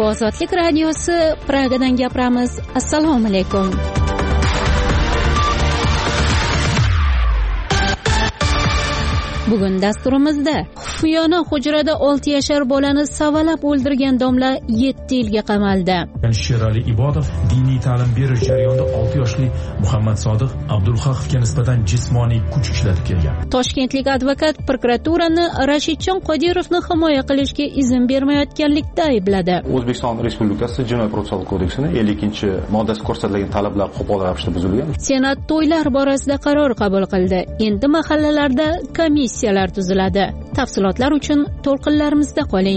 Ozodlik radiosi Pragadan gapiramiz. Assalomu alaykum. Bugun dasturimizda xufiyona hujrada 6 yashar bolani savalab o'ldirgan domla 7 yilga qamaldi. Sherali Ibodov diniy ta'lim berish jarayonida 6 yoshli Muhammad Sodiq Abdulhaqovga nisbatan jismoniy kuch ishlatib kelgan. Toshkentlik advokat prokuraturani Rashidjon Qodirovni himoya qilishga izn bermayotganlikda aybladi. O'zbekiston Respublikasi Jinoyat protsessual kodeksining 50-moddasida ko'rsatilgan talablar qo'pol ravishda buzilgan. Senat to'ylar borasida qaror qabul qildi. Endi mahallalarda komissiyalar tuziladi. Tafsilotlar uchun to'lqinlarimizda qoling.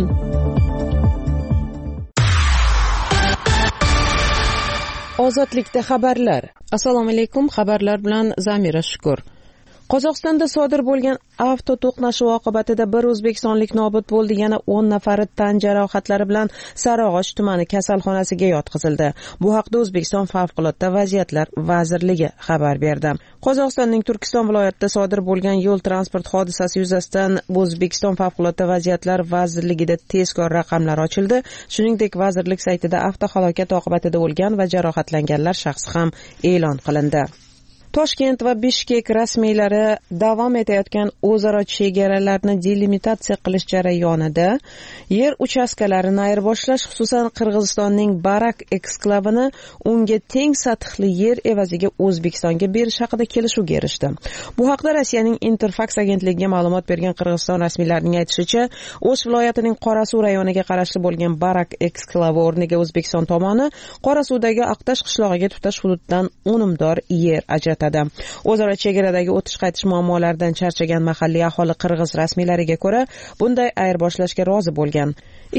Ozodlikda xabarlar. Assalomu alaykum. Xabarlar bilan Zamira Shukur. Qozog'istonda sodir bo'lgan avto to'qnashuvi oqibatida bir o'zbekistonlik nobud bo'ldi, yana 10 nafari tan jarohatlari bilan Sarog'och tumani kasalxonasiga yotqizildi. Bu haqda O'zbekiston Favqulodda vaziyatlar vazirligi xabar berdi. Qozog'istonning Turkiston viloyatida sodir bo'lgan yo'l transport hodisasi yuzasidan O'zbekiston Favqulodda vaziyatlar vazirligida tezkor raqamlar ochildi. Shuningdek, vazirlik saytida avtohalokat oqibatida o'lgan va jarohatlanganlar shaxsi ham e'lon qilindi. Toshkent va Bishkek rasmiylari davom etayotgan o'zaro chegaralarni delimitatsiya qilish jarayonida yer uchastkalarini ayirboshlash, xususan Qirg'izistonning Barak eksklavini unga teng sathli yer evaziga O'zbekistonga berish haqida kelishuvga erishdi. Bu haqda Rossiyaning Interfax agentligiga ma'lumot bergan Qirg'iziston rasmiylarining aytishicha, O'sh viloyatining Qorasuv rayoniga qarashli bo'lgan Barak eksklavi o'rniga O'zbekiston tomoni Qorasuvdagi Aqtash qishlog'iga tutash hududidan unumdor yer ajratadi. O'zaro chegaradagi o'tish-qaytish muammolaridan charchagan mahalliy aholi qirg'iz rasmiylariga ko'ra, bunday ayirboshlashga rozi bo'lgan.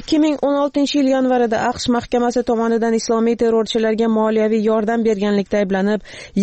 2016-yil yanvarida AQSh mahkamasi tomonidan islomiy terrorchilarga moliyaviy yordam berganlikda ayblanib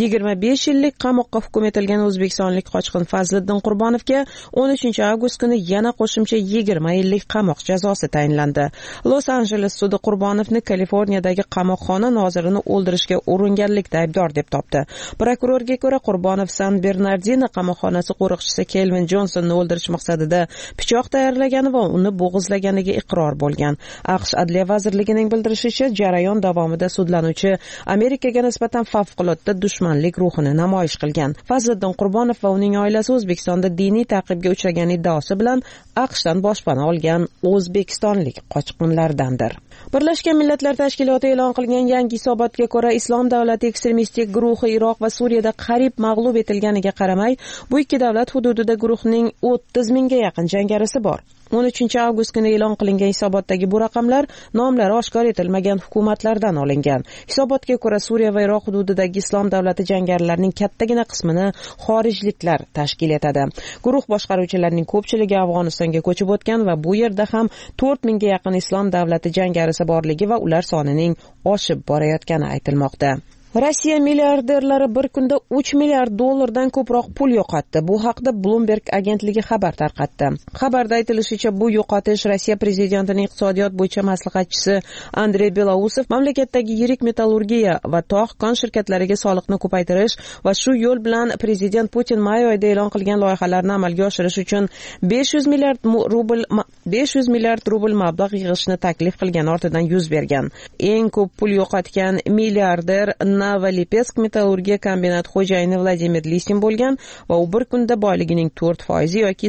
25 yillik qamoqqa hukm etilgan o'zbekistonlik qochqin Fazliddin Qurbonovga 13-avgust kuni yana qo'shimcha 20 yillik qamoq jazosi tayinlandi. Los-Anjeles sudi Qurbonovni Kaliforniyadagi qamoqxona nozirini o'ldirishga uringanlikda aybdor deb topdi. Prokurorga ko'ra, Qurbonov San Bernardino qamoqxonasi qo'riqchisi Kelvin Jonsonni o'ldirish maqsadida pichoq tayyorlagani va uni bo'g'izlaganiga iqror bo'lgan. AQSh Adliya vazirligining bildirishicha, jarayon davomida sudlanuvchi Amerikaga nisbatan favqulodda dushmanlik ruhini namoyish qilgan. Fazliddin Qurbonov va uning oilasi O'zbekistonda diniy ta'qibga uchragan iddaosi bilan AQShdan boshpana olgan o'zbekistonlik qochqinlardandir. Birlashgan Millatlar Tashkiloti e'lon qilgan yangi hisobotga ko'ra, Islom davlati ekstremistik guruhi Iroq va Suriyada qarib mag'lub etilganiga qaramay, bu ikki davlat hududida guruhning 30 mingga yaqin jangarisi bor. 13-avgust kuni e'lon qilingan hisobotdagi bu raqamlar nomlari oshkor etilmagan hukumatlardan olingan. Hisobotga ko'ra, Suriya va Iroq hududidagi Islom davlati jangarilarining kattagina qismini xorijliklar tashkil etadi. Guruh boshqaruvchilarining ko'pchiligi Afg'onistonga ko'chib o'tgan va bu yerda ham 4 mingga yaqin Islom davlati jangarisi borligi va ular sonining oshib borayotgani aytilmoqda. Rossiya milliarderlari bir kunda 3 milliard dollardan ko'proq pul yo'qotdi. Bu haqda Bloomberg agentligi xabar tarqatdi. Xabarda aytilishicha, bu yo'qotish Rossiya prezidentining iqtisodiyot bo'yicha maslahatchisi Andrey Belousov mamlakatdagi yirik metallurgiya va tog'-kon shirkatlariga soliqni ko'paytirish va shu yo'l bilan prezident Putin may oyida e'lon qilgan loyihalarni amalga oshirish uchun 500 milliard rubl mablag' yig'ishni taklif qilgan ortidan yuz bergan. Eng ko'p pul yo'qotgan milliarder Novolipetsk metallurgiya kombinati xo'jayini Vladimir Lisin bo'lgan va u bir kunda boyligining 4% yoki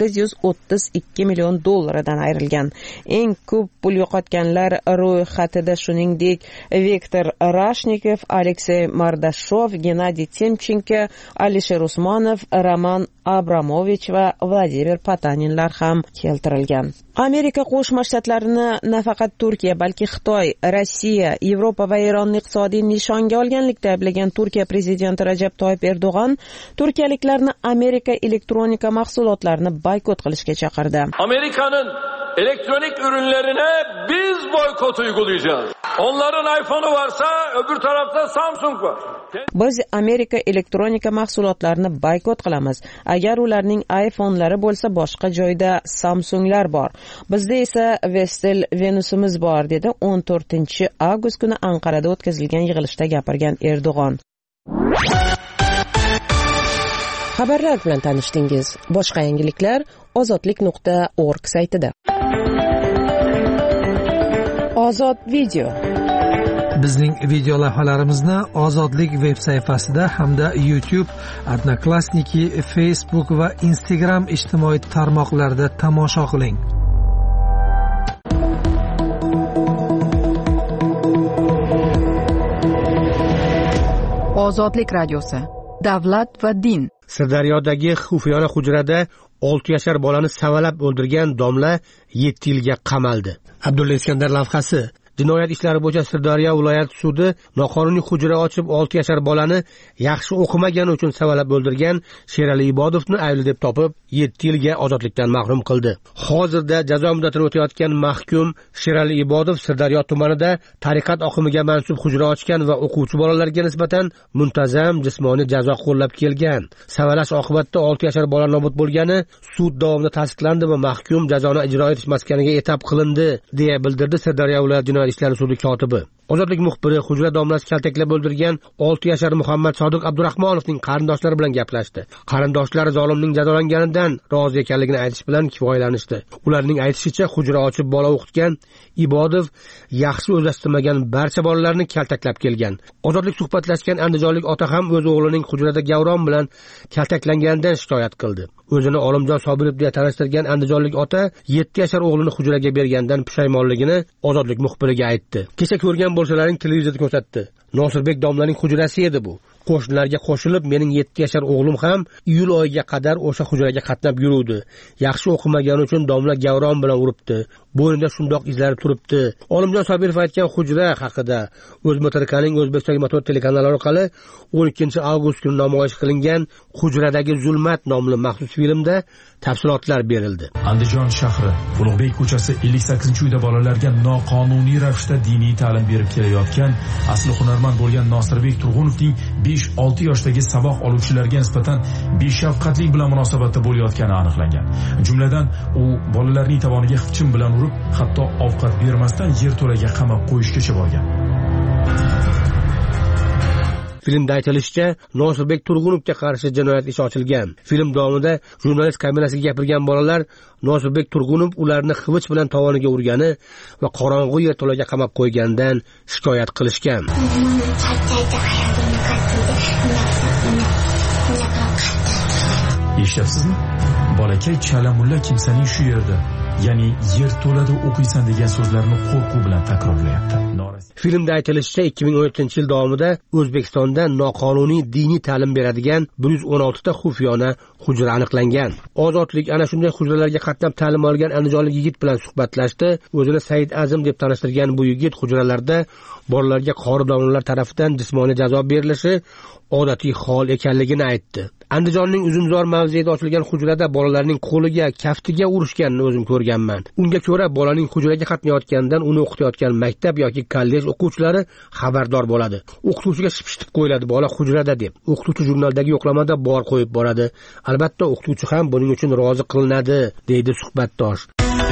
832 million dollaridan ayrilgan. Eng ko'p pul yo'qotganlar ro'yxatida shuningdek Viktor Rashnikov, Aleksey Mardashov, Gennadiy Timchenko, Alisher Usmonov, Roman Abramovich va Vladimir Potaninlar ham keltirilgan. Amerika Qo'shma Shtatlarini nafaqat Turkiya, balki Xitoy, Rossiya, Yevropa va Eronni iqtisodiy nishonga olganlikda ayblagan Turkiya prezidenti Rajab Toyyib Erdo'g'an turkiyaliklarni Amerika elektronika mahsulotlarini boykot qilishga chaqirdi. Amerika'nın elektronik ürünlerine biz boykot uygulayacağız. Onların iPhone'u varsa öbür tarafta Samsung var. Biz Amerika elektronika mahsulotlarini boykot qilamiz. Agar ularning iPhone'lari bo'lsa, boshqa joyda Samsunglar bor. Bizda esa Vestel Venusimiz bor, dedi 14-avgust kuni Anqarada o'tkazilgan yig'ilishda gapirgan Erdo'g'on. Xabarlar bilan tanishdingiz. Boshqa yangiliklar ozodlik.org saytida. Ozod video. Bizning video lavhalarimizni Ozodlik veb sayfasida hamda YouTube, Odnoklassniki, Facebook va Instagram ijtimoiy tarmoqlarida tomosha qiling. Ozodlik radiosi. Davlat va din. Sirdaryodagi xufiyona hujrada 6 yashar bolani savalab o'ldirgan domla 7 yilga qamaldi. Abdulla Iskandar lavhasi. Jinoyat ishlari bo'yicha Sirdaryo viloyat sudi noqonuniy hujra ochib 6 yashar bolani yaxshi o'qimagani uchun savalab o'ldirgan Sherali Ibodovni aybli deb topib 7 yilga ozodlikdan mahrum qildi. Hozirda jazo muddatini o'tayotgan mahkum Sherali Ibodov Sirdaryo tumanida tariqat oqimiga mansub hujra ochgan va o'quvchi bolalarga nisbatan muntazam jismoniy jazo qo'llab kelgan. Savalash oqibatida 6 yashar bola nobud bo'lgani sud davomida tasdiqlandi va mahkum jazoni ijro etish maskaniga etap qilindi, deya bildirdi Sirdaryo viloyat jinoyat ishlari sudi kotibi. Ozodlik muxbiri hujra domlasi kaltaklab o'ldirgan 6 yashar Muhammad Sodiq Abdurahmonovning qarindoshlari bilan gaplashdi. Qarindoshlari zolimning jazolanganidan rozi ekanligini aytish bilan kifoyalanishdi. Ularning aytishicha, hujra ochib bola o'qitgan Ibodov yaxshi o'zlashtirmagan barcha bolalarni kaltaklab kelgan. Ozodlik suhbatlashgan andijonlik ota ham o'z o'g'lining hujrada gavron bilan kaltaklanganidan shikoyat qildi. O'zini Olimjon Sobirov deya tanishtirgan andijonlik ota 7 yashar o'g'lini hujraga bergandan pushaymonligini Ozodlik muxbiriga aytdi. Kecha ko'rgan bo'lsalaring televizorda ko'rsatdi. Nosirbek domlaning hujrasi edi bu. Qo'shnilarga qo'shilib mening 7 yashar o'g'lim ham iyul oyiga qadar o'sha hujraga qatnab yuruvdi. Yaxshi o'qimagani uchun domla gavron bilan uribdi. Bo'ynida shundoq izlari turibdi. Olimjon Sobirov aytgan hujra haqida O'zmotorikaning O'zbekiston motor telekanali orqali 12-avgust kuni namoyish qilingan Hujradagi zulmat nomli maxsus filmda tafsilotlar berildi. Andijon shahri Ulug'bek ko'chasi 58-uyda bolalarga noqonuniy ravishda diniy ta'lim berib kelayotgan asli hunarmand bo'lgan Nosirbek Turg'unovning 5-6 yoshdagi saboq oluvchilarga nisbatan beshafqatlik bilan munosabatda bo'layotgani aniqlangan. Jumladan, u bolalarning tovoniga xipchin bilan urib, hatto ovqat bermasdan yerto'laga qamab qo'yishgacha borgan. Filmda aytilishicha, Nosirbek Turg'unovga qarshi jinoyat ishi ochilgan. Film davomida jurnalist kamerasiga gapirgan bolalar Nosirbek Turg'unov ularni xivich bilan tovoniga urgani va qorong'u yerto'laga qamab qo'ygandan shikoyat qilishgan. Eshityapsizmi? Bolakay Chalamulla kimsaning shu yerda, ya'ni yerto'lada o'qiysan degan so'zlarni qo'rquv bilan takrorlayapti. Filmda aytilishicha, 2017-yil davomida O'zbekistonda noqonuniy diniy ta'lim beradigan 116 ta xufiyona hujra aniqlangan. Ozodlik ana shunday hujralarga qatnab ta'lim olgan andijonlik yigit bilan suhbatlashdi. O'zini Said Azim deb tanishtirgan bu yigit hujralarda bolalarga qori domlalar tomonidan jismoniy jazo berilishi odatiy hol ekanligini aytdi. Andijonning Uzumzor mavzeida ochilgan hujrada bolalarning qo'liga, kaftiga urishganini o'zim ko'rganman. Unga ko'ra, bolaning hujraga qatnayotganidan uni o'qitayotgan maktab yoki kollej o'quvchilari xabardor bo'ladi. O'qituvchiga shipshitib qo'yiladi bola hujrada deb. O'qituvchi jurnaldagi yo'qlamada bor qo'yib boradi. Albatta, o'qituvchi ham buning uchun rozi qilinadi, deydi suhbatdosh.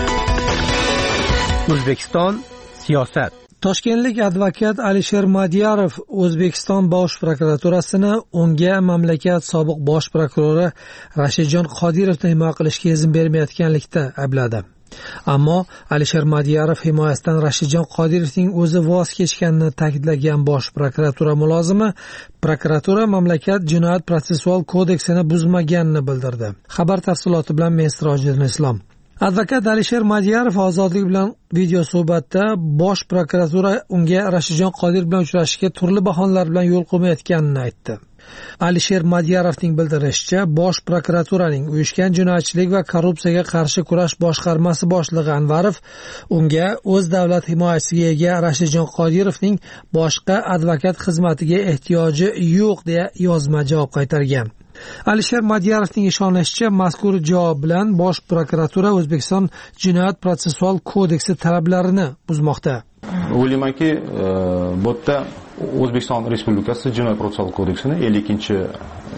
O'zbekiston siyosat. Toshkentlik advokat Alisher Madiyarov O'zbekiston bosh prokuraturasini unga mamlakat sobiq bosh prokurori Rashidjon Qodirovni himoya qilishga izn bermayotganlikda aybladi. Ammo Alisher Madiyarov himoyasidan Rashidjon Qodirovning o'zi voz kechganini ta'kidlagan bosh prokuratura mulozimi prokuratura mamlakat jinoyat protsessual kodeksini buzmaganini bildirdi. Xabar tafsiloti bilan men Sirojiddin Islom. Advokat Alisher Madiyarov Ozodlik bilan video suhbatda bosh prokuratura unga Rashidjon Qodirov bilan uchrashishga turli bahonalar bilan yo'l qo'ymayotganini aytdi. Alisher Madiyarovning bildirishicha, bosh prokuraturaning uyushgan jinoyatchilik va korrupsiyaga qarshi kurash boshqarmasi boshlig'i Anvarov unga o'z davlat himoyachisiga ega Rashidjon Qodirovning boshqa advokat xizmatiga ehtiyoji yo'q deya yozma javob qaytargan. Alisher Madiyarovning ishonishicha, mazkur javob bilan bosh prokuratura O'zbekiston jinoyat protsessual kodeksi talablarini buzmoqda. O'ylaymanki, bu yerda O'zbekiston Respublikasi jinoyat protsessual kodeksini 50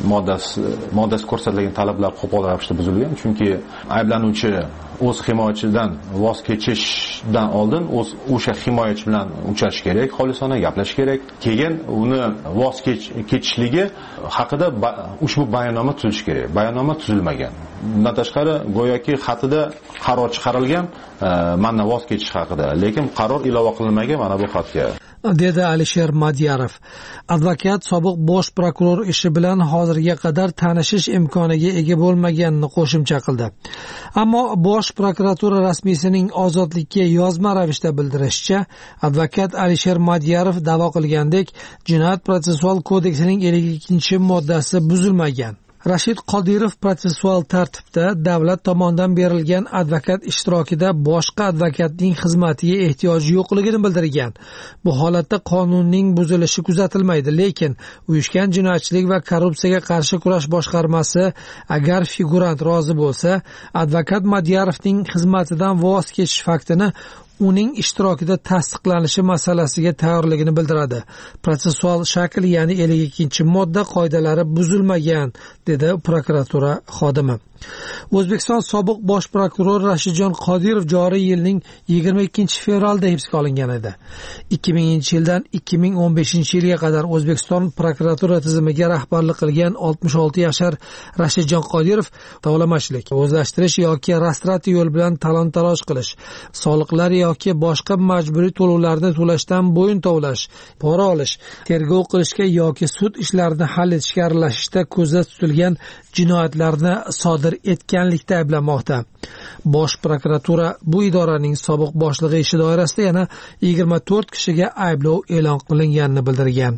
moddasi ko'rsatilgan talablar qo'pol ravishda buzilgan. Chunki ayblanuvchi o'z himoyachidan voz kechishdan oldin o'sha himoyachi bilan uchrashish kerak, xolisona gaplashish kerak. Keyin uni voz kechishligi haqida ushbu bayonnoma tuzish kerak. Bayonnoma tuzilmagan. Bundan tashqari go'yoki xatida qaror chiqarilgan mendan voz kechish haqida, lekin qaror ilova qilinmagan mana bu xatga, dedi Alisher Madiyarov. Advokat sobiq bosh prokuror ishi bilan hozirga qadar tanishish imkoniga ega bo'lmaganini qo'shimcha qildi. Ammo bosh prokuratura rasmiysining ozodlikka yozma ravishda bildirishicha, advokat Alisher Madiyarov da'vo qilgandek, Jinoyat protsessual kodeksining 52-moddasi buzilmagan. Rashid Qodirov protsessual tartibda davlat tomonidan berilgan advokat ishtirokida boshqa advokatning xizmatiga ehtiyoji yo'qligini bildirgan. Bu holatda qonunning buzilishi kuzatilmaydi, lekin uyushgan jinoyatchilik va korrupsiyaga qarshi kurash boshqarmasi agar figurant rozi bo'lsa, advokat Madiyarovning xizmatidan voz kechish faktini uning ishtirokida tasdiqlanishi masalasiga tayyorligini bildiradi. Protsessual shakl, ya'ni 52-modda qoidalari buzilmagan, dedi prokuratura xodimi. O'zbekiston sobiq bosh prokurori Rashidjon Qodirov joriy yilning 22-fevralda hibsga olingan edi. 2000-yildan 2015-yilga qadar O'zbekiston prokuratura tizimiga rahbarlik qilgan 66 yashar Rashidjon Qodirov tovlamachilik, o'zlashtirish yoki rastrati yo'l bilan talon-taroj qilish, soliqlar yoki boshqa majburiy to'lovlarni to'lashdan bo'yin tovlash, pora olish, tergov qilishga yoki sud ishlarini hal etishga aralashishda ko'zda tutilgan jinoyatlarni sodir etganlikda ayblanmoqda. Bosh prokuratura bu idoraning sobiq boshlig'i ishi doirasida yana 24 kishiga ayblov e'lon qilinganini bildirgan.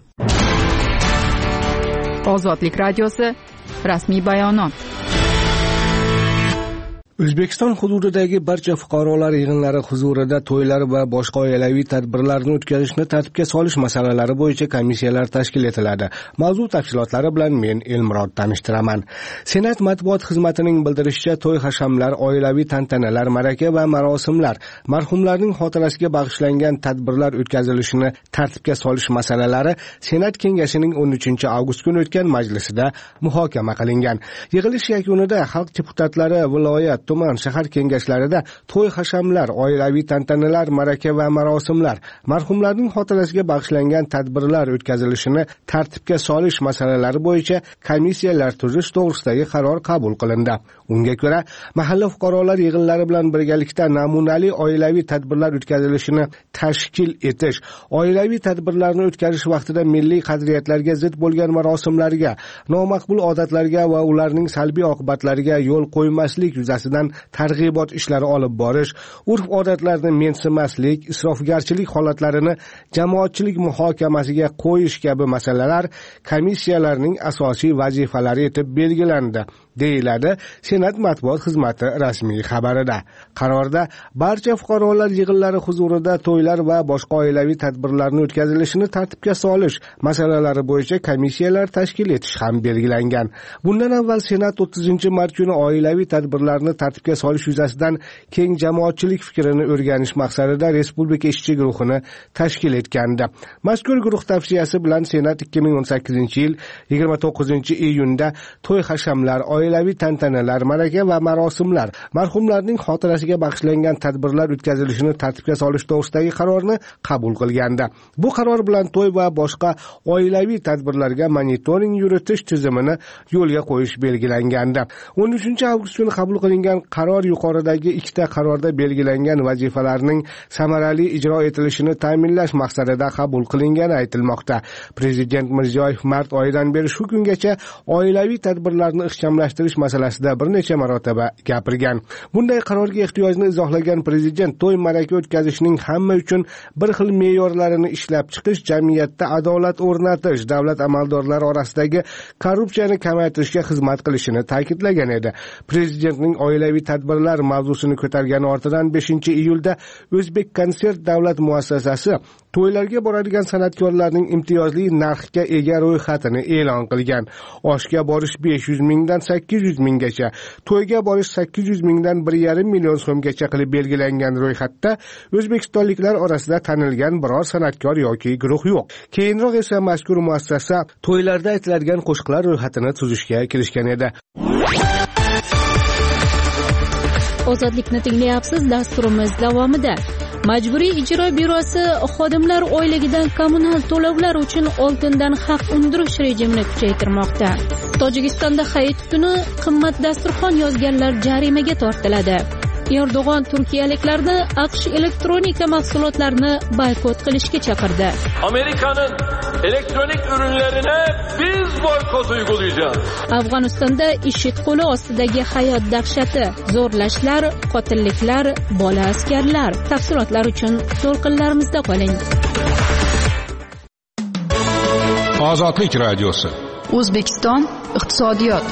Ozodlik radiosi rasmiy bayonot. O'zbekiston hududidagi barcha fuqarolar yig'inlari huzurida to'ylar va boshqa oilaviy tadbirlarni o'tkazishni tartibga solish masalalari bo'yicha komissiyalar tashkil etiladi. Mavzu tafsilotlari bilan men Elmurod tanishtiraman. Senat matbuot xizmatining bildirishicha, to'y hashamlar, oilaviy tantanalar, ma'raka va marosimlar, marhumlarning xotirasiga bag'ishlangan tadbirlar o'tkazilishini tartibga solish masalalari Senat kengashining 13-avgust kuni o'tgan majlisida muhokama qilingan. Yig'ilish yakunida xalq deputatlari viloyat, tuman, shahar kengashlarida to'y hashamlar, oilaviy tantanalar, ma'raka va marosimlar, marhumlarning xotirasiga bag'ishlangan tadbirlar o'tkazilishini tartibga solish masalalari bo'yicha komissiyalar tuzish to'g'risidagi qaror qabul qilindi. Unga ko'ra, mahalla fuqarolar yig'inlari bilan birgalikda namunali oilaviy tadbirlar o'tkazilishini tashkil etish, oilaviy tadbirlarni o'tkazish vaqtida milliy qadriyatlarga zid bo'lgan marosimlarga, nomaqbul odatlarga va ularning salbiy oqibatlariga yo'l qo'ymaslik yuzasidan targ'ibot ishlari olib borish, urf-odatlarni mensimaslik, isrofgarchilik holatlarini jamoatchilik muhokamasiga qo'yish kabi masalalar komissiyalarning asosiy vazifalari etib belgilandi, deyiladi Senat matbuot xizmati rasmiy xabarida. Qarorda barcha fuqarolar yig'inlari huzurida to'ylar va boshqa oilaviy tadbirlarni o'tkazilishini tartibga solish masalalari bo'yicha komissiyalar tashkil etish ham belgilangan. Bundan avval Senat 30-mart kuni oilaviy tadbirlarni tartibga solish yuzasidan keng jamoatchilik fikrini o'rganish maqsadida Respublika ishchi guruhini tashkil etgandi. Mazkur guruh tavsiyasi bilan Senat 2018-yil 29-iyunda to'y hashamlar, oilaviy tantanalar, ma'raka va marosimlar, marhumlarning xotirasiga bag'ishlangan tadbirlar o'tkazilishini tartibga solish to'g'risidagi qarorni qabul qilgandi. Bu qaror bilan to'y va boshqa oilaviy tadbirlarga monitoring yuritish tizimini yo'lga qo'yish belgilangandi. 13-avgust kuni qabul qilingan qaror yuqoridagi ikkita qarorda belgilangan vazifalarning samarali ijro etilishini ta'minlash maqsadida qabul qilingani aytilmoqda. Prezident Mirziyoyev mart oyidan beri shu kungacha oilaviy tadbirlarni ixchamlashtirish masalasida bir necha marotaba gapirgan. Bunday qarorga ehtiyojni izohlagan prezident to'y ma'raka o'tkazishning hamma uchun bir xil me'yorlarini ishlab chiqish, jamiyatda adolat o'rnatish, davlat amaldorlari orasidagi korrupsiyani kamaytirishga xizmat qilishini ta'kidlagan edi. Prezidentning oilaviy tadbirlar mavzusini ko'targani ortidan 5-iyulda O'zbek konsert davlat muassasasi to'ylarga boradigan san'atkorlarning imtiyozli narxga ega ro'yxatini e'lon qilgan. Oshga borish 500 mingdan 800 minggacha, to'yga borish 800 mingdan 1,5 million so'mgacha qilib belgilangan ro'yxatda o'zbekistonliklar orasida tanilgan biror san'atkor yoki guruh yo'q. Keyinroq esa mazkur muassasa to'ylarda aytiladigan qo'shiqlar ro'yxatini tuzishga kirishgan edi. Ozodlikni tinglayapsiz. Dasturimiz davomida Majburiy ijro byurosi xodimlar oyligidan kommunal to'lovlar uchun oldindan haq undirish rejimini kuchaytirmoqda. Tojikistonda Hayit kuni qimmat dasturxon yozganlar jarimaga tortiladi. Erdo'g'on turkiyaliklarni AQSh elektronika mahsulotlarini boykot qilishga chaqirdi. Amerika'nın elektronik ürünlerine biz boykot uygulayacağız. Afg'onistonda IShID qo'li ostidagi hayot dahshati, zo'rlashlar, qotilliklar, bola askarlar. Tafsilotlar uchun to'lqinlarimizda qoling. Ozodlik radiosi. O'zbekiston iqtisodiyot.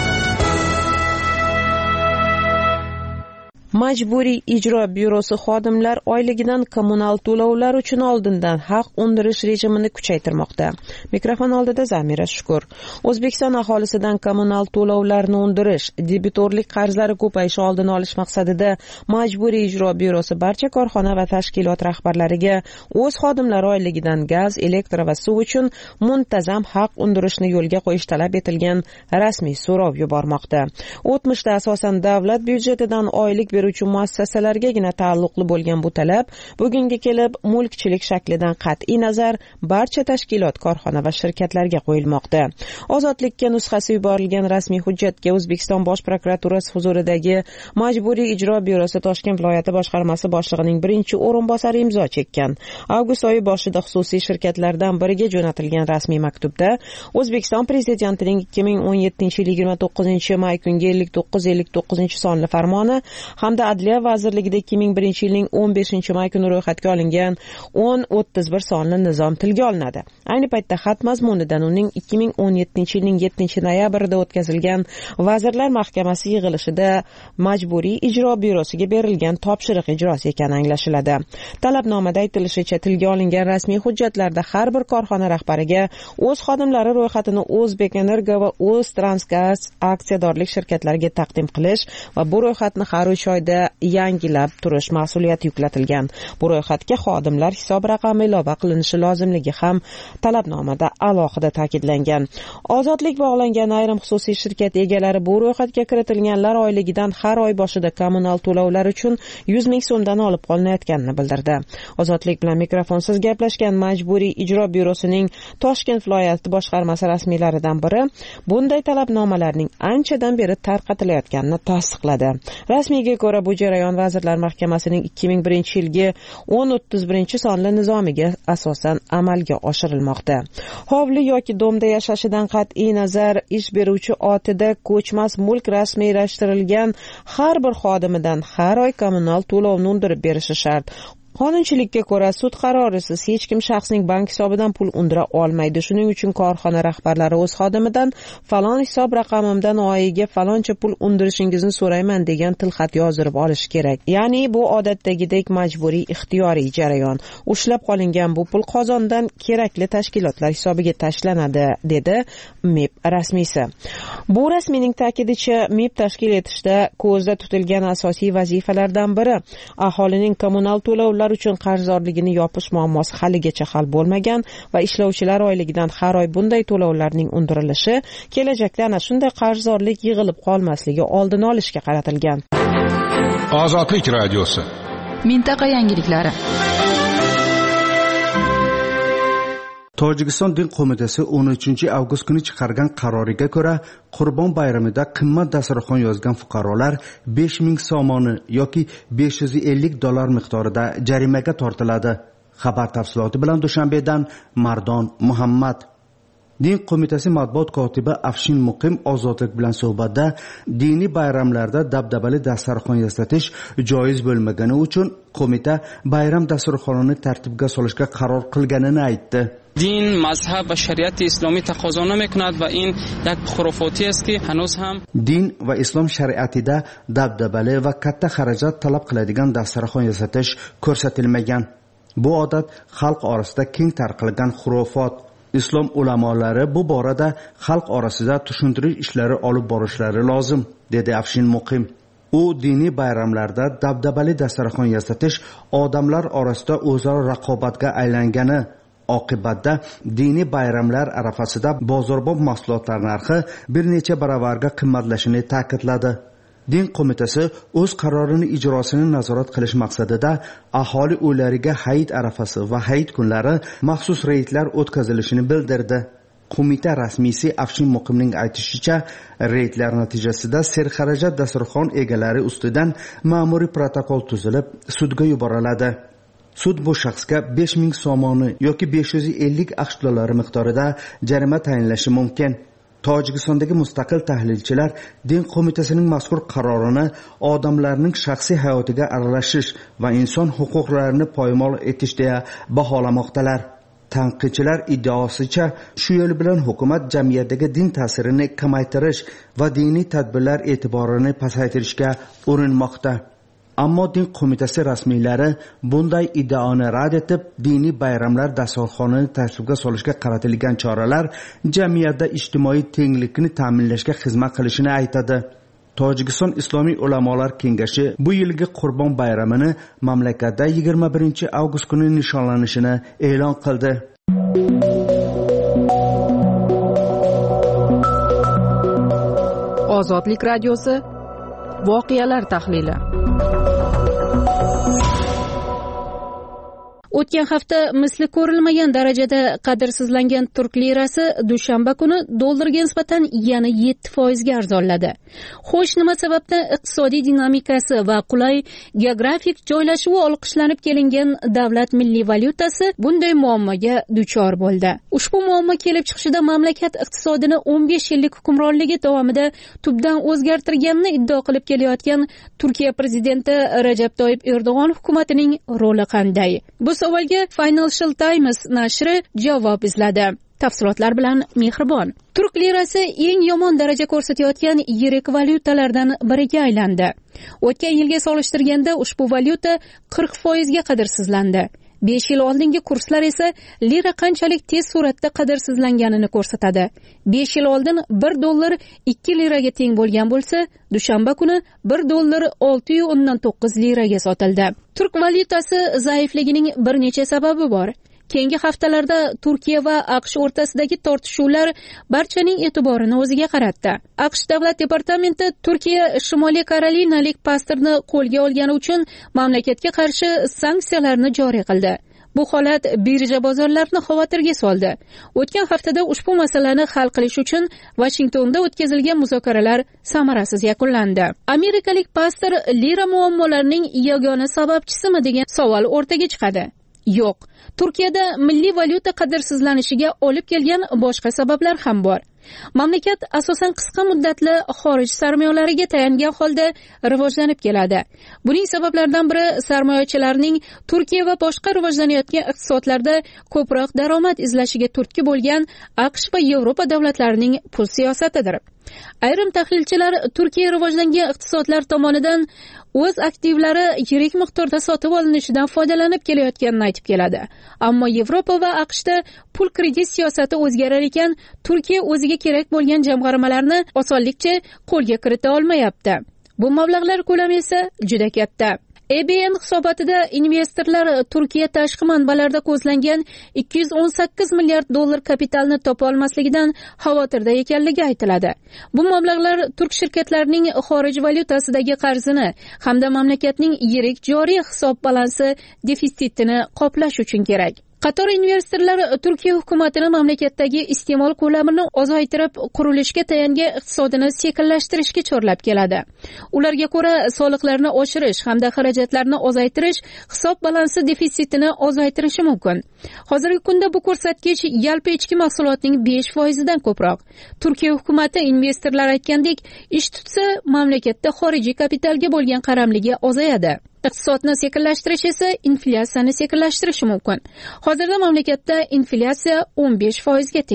Majburiy ijro byurosi xodimlar oyligidan kommunal to'lovlar uchun oldindan haq undirish rejimini kuchaytirmoqda. Mikrofon oldida Zamira Shukur. O'zbekiston aholisidan kommunal to'lovlarni undirish, debitorlik qarzlari ko'payishi oldini olish maqsadida Majburiy ijro byurosi barcha korxona va tashkilot rahbarlariga o'z xodimlari oyligidan gaz, elektr va suv uchun muntazam haq undirishni yo'lga qo'yish talab etilgan rasmiy so'rov yubormoqda. O'tmishda asosan davlat byudjetidan oylik beruvchi muassasalargagina taalluqli bo'lgan bu talab bugunga kelib mulkchilik shaklidan qat'iy nazar barcha tashkilot, korxona va shirkatlarga qo'yilmoqda. Ozodlikka nusxasi yuborilgan rasmiy hujjatga O'zbekiston Bosh prokuraturasi huzuridagi Majburiy ijro byurosi Toshkent viloyati boshqarmasi boshlig'ining birinchi o'rinbosari imzo chekkan. Avgust oyi boshida xususiy shirkatlardan biriga jo'natilgan rasmiy maktubda O'zbekiston prezidentining 2017-yil 29-may kungi 59 sonli farmoni hamda Adliya vazirligida 2001-yilning 15-may kuni ro'yxatga olingan 1031 sonli nizom tilga olinadi. Ayni paytda xat mazmunidan uning 2017-yilning 7-noyabrida o'tkazilgan Vazirlar Mahkamasi yig'ilishida Majburiy ijro byurosiga berilgan topshiriq ijrosi ekani anglashiladi. Talabnomada aytilishicha, tilga olingan rasmiy hujjatlarda har bir korxona rahbariga o'z xodimlari ro'yxatini O'zbekenergo va O'ztransgaz aksiyadorlik shirkatlariga taqdim qilish va bu ro'yxatni har 3 oyda yangilab turish mas'uliyati yuklatilgan. Bu ro'yxatga xodimlar hisob raqami ilova qilinishi lozimligi ham talabnomada alohida ta'kidlangan. Ozodlik bog'langan ayrim xususiy shirkat egalari bu ro'yxatga kiritilganlar oyligidan har oy boshida kommunal to'lovlar uchun 100 ming so'mdan olib qolinayotganini bildirdi. Ozodlik bilan mikrofonsiz gaplashgan Majburiy ijro byurosining Toshkent viloyati boshqarmasi rasmiylaridan biri bunday talabnomalarning anchadan beri tarqatilayotganini tasdiqladi. Rasmiyga ko'ra bu jarayon Vazirlar Mahkamasining 2001-yilgi 1031 sonli nizomiga asosan amalga oshirilmoqda. Hovli yoki domda yashashidan qat'iy nazar ish beruvchi otida ko'chmas mulk rasmiylashtirilgan har bir xodimidan har oy kommunal to'lovni undirib berishi shart. Qonunchilikka ko'ra sud qarorisiz hech kim shaxsning bank hisobidan pul undira olmaydi. Shuning uchun korxona rahbarlari o'z xodimidan falon hisob raqamimdan oyiga faloncha pul undirishingizni so'rayman degan tilxat yozdirib olish kerak. Ya'ni bu odatdagidek majburiy ixtiyoriy jarayon. Ushlab qolingan bu pul qozondan kerakli tashkilotlar hisobiga tashlanadi, dedi MIB rasmiysi. Bu rasmiyning ta'kidicha MIB tashkil etishda ko'zda tutilgan asosiy vazifalardan biri aholining kommunal to'lovlar uchun qarzdorligini yopish muammosi haligacha hal bo'lmagan va ishlovchilar oyligidan har oy bunday to'lovlarning undirilishi kelajakda ana shunday qarzdorlik yig'ilib qolmasligi oldini olishga qaratilgan. Ozodlik radiosi. Mintaqa yangiliklari. Tojikiston Din qo'mitasi 13-avgust kuni chiqargan qaroriga ko'ra, Qurbon bayramida qimmat dasturxon yozgan fuqarolar 5000 somoni yoki $550 miqdorida jarimaga tortiladi. Xabar tafsiloti bilan Dushanbedan Mardon Muhammad. Din qo'mitasi matbuot kotibi Afshin Muqim Ozodlik bilan suhbatda diniy bayramlarda dabdabali dasturxon yasash joiz bo'lmagani uchun qo'mita bayram dasturxonini tartibga solishga qaror qilganini aytdi. din mazhab va shariati islomiy taqozo namikunad va in yak xurofoti است ki hanuz ham din va islom shariatida dabdabali va katta xarajat talab qiladigan dasturxon yasatish ko'rsatilmagan. Bu odat xalq orasida keng tarqalgan xurofot. Islom ulamolari bu borada xalq orasida tushuntirish ishlari olib borishlari lozim, dedi Afshin Muqim. U diniy bayramlarda dabdabali dasturxon yasatish odamlar orasida o'zaro raqobatga aylangani, oqibatda diniy bayramlar arafasida bozorbop mahsulotlar narxi bir necha baravarga qimmatlashini ta'kidladi. Din qo'mitasi o'z qarorini ijrosini nazorat qilish maqsadida aholi uylariga hayit arafasi va hayit kunlari maxsus reydlar o'tkazilishini bildirdi. Qo'mita rasmiysi Afshin Muqimning aytishicha, reydlar natijasida serxarajat dasturxon egalari ustidan ma'muriy protokol tuzilib, sudga yuboriladi. Sud bu shaxsga 5000 somoni yoki 550 AQSh dollari miqdorida jarima tayinlashi mumkin. Tojikistondagi mustaqil tahlilchilar din qo'mitasining mazkur qarorini odamlarning shaxsiy hayotiga aralashish va inson huquqlarini poymol etish deya baholamoqdalar. Tanqidchilar iddaosicha, shu yo'l bilan hukumat jamiyatdagi din ta'sirini kamaytirish va diniy tadbirlar e'tiborini pasaytirishga urinmoqda. Ammo din qo'mitasi rasmiylari bunday iddaoni rad etib, diniy bayramlar dasturxonini tartibga solishga qaratilgan choralar jamiyatda ijtimoiy tenglikni ta'minlashga xizmat qilishini aytadi. Tojikiston Islomiy ulamolar kengashi bu yilgi Qurbon bayramini mamlakatda 21-avgust kuni nishonlanishini e'lon qildi. Ozodlik radiosi voqealar tahlili. O'tgan hafta misli ko'rilmagan darajada qadrsizlangan turk lirasi dushanba kuni dollarga nisbatan yana 7% ga arzonladi. Xo'sh, nima sababdan iqtisodiy dinamikasi va qulay geografik joylashuvi olqishlanib kelingan davlat milliy valyutasi bunday muammoga duchor bo'ldi? Ushbu muammo kelib chiqishida mamlakat iqtisodini 15 yillik hukmronligi davomida tubdan o'zgartirganini iddao qilib kelayotgan Turkiya prezidenti Rajab Toyyib Erdo'g'on hukumatining roli qanday? Bu savolga Financial Times nashri javob izladi. Tafsilotlar bilan Mehribon. Turk lirasi eng yomon daraja ko'rsatayotgan yirik valyutalardan biriga aylandi. O'tgan yilga solishtirganda ushbu valyuta 40% ga qadrsizlandi. 5 yil oldingi kurslar esa lira qanchalik tez suratda qadrsizlanganini ko'rsatadi. 5 yil oldin 1 dollar 2 liraga teng bo'lgan bo'lsa, dushanba kuni 1 dollar 6.9 liraga sotildi. Turk valyutasi zaifligining bir necha sababi bor. Keyingi haftalarda Turkiya va AQSh o'rtasidagi tortishuvlar barchaning e'tiborini o'ziga qaratdi. AQSh davlat departamenti Turkiya Shimoliy Karolinalik pastorni qo'lga olgani uchun mamlakatga qarshi sanksiyalarni joriy qildi. Bu holat birja bozorlarini xavotirga soldi. O'tgan haftada ushbu masalani hal qilish uchun Washingtonda o'tkazilgan muzokaralar samarasiz yakunlandi. Amerikalik pastor lira muammolarining yagona sababchisimi degan savol o'rtaga chiqadi. Yo'q. Turkiyada milliy valyuta qadrsizlanishiga olib kelgan boshqa sabablar ham bor. Mamlakat asosan qisqa muddatli xorij sarmoyalariga tayangan holda rivojlanib keladi. Buning sabablaridan biri sarmoyachilarning Turkiya va boshqa rivojlanayotgan iqtisodlarda ko'proq daromad izlashiga turtki bo'lgan AQSh va Yevropa davlatlarining pul siyosatidir. Ayrim tahlilchilar Turkiya rivojlangan iqtisodlar tomonidan o'z aktivlari yirik miqdorda sotib olinishidan foydalanib kelayotganini aytib keladi. Ammo Yevropa va AQShda pul kredit siyosati o'zgarar ekan, Turkiya o'ziga kerak bo'lgan jamg'armalarni osonlikcha qo'lga kirita olmayapti. Bu mablag'lar ko'lami esa juda katta. EBN hisobotida investorlar Turkiya tashqi manbalarda ko'zlangan 218 milliard dollar kapitalni topa olmasligidan xavotirda ekanligi aytiladi. Bu mablag'lar turk shirkatlarining xorij valyutasidagi qarzini hamda mamlakatning yirik joriy hisob balansi defitsitini qoplash uchun kerak. Qator investorlar Turkiya hukumatini mamlakatdagi iste'mol ko'lamini ozaytirib, qurilishga tayangan iqtisodini sekinlashtirishga chorlab keladi. Ularga ko'ra, soliqlarni oshirish hamda xarajatlarni ozaytirish hisob balansi defitsitini ozaytirishi mumkin. Hozirgi kunda bu ko'rsatkich yalpi ichki mahsulotning 5% dan ko'proq. Turkiya hukumati investorlar aytgandek, ish tutsa, mamlakatda xorijiy kapitalga bo'lgan qaramligi ozayadi. Iqtisodni sekinlashtirish esa inflyatsiyani sekinlashtirishi mumkin. Hozirda mamlakatda inflyatsiya 15% ga teng.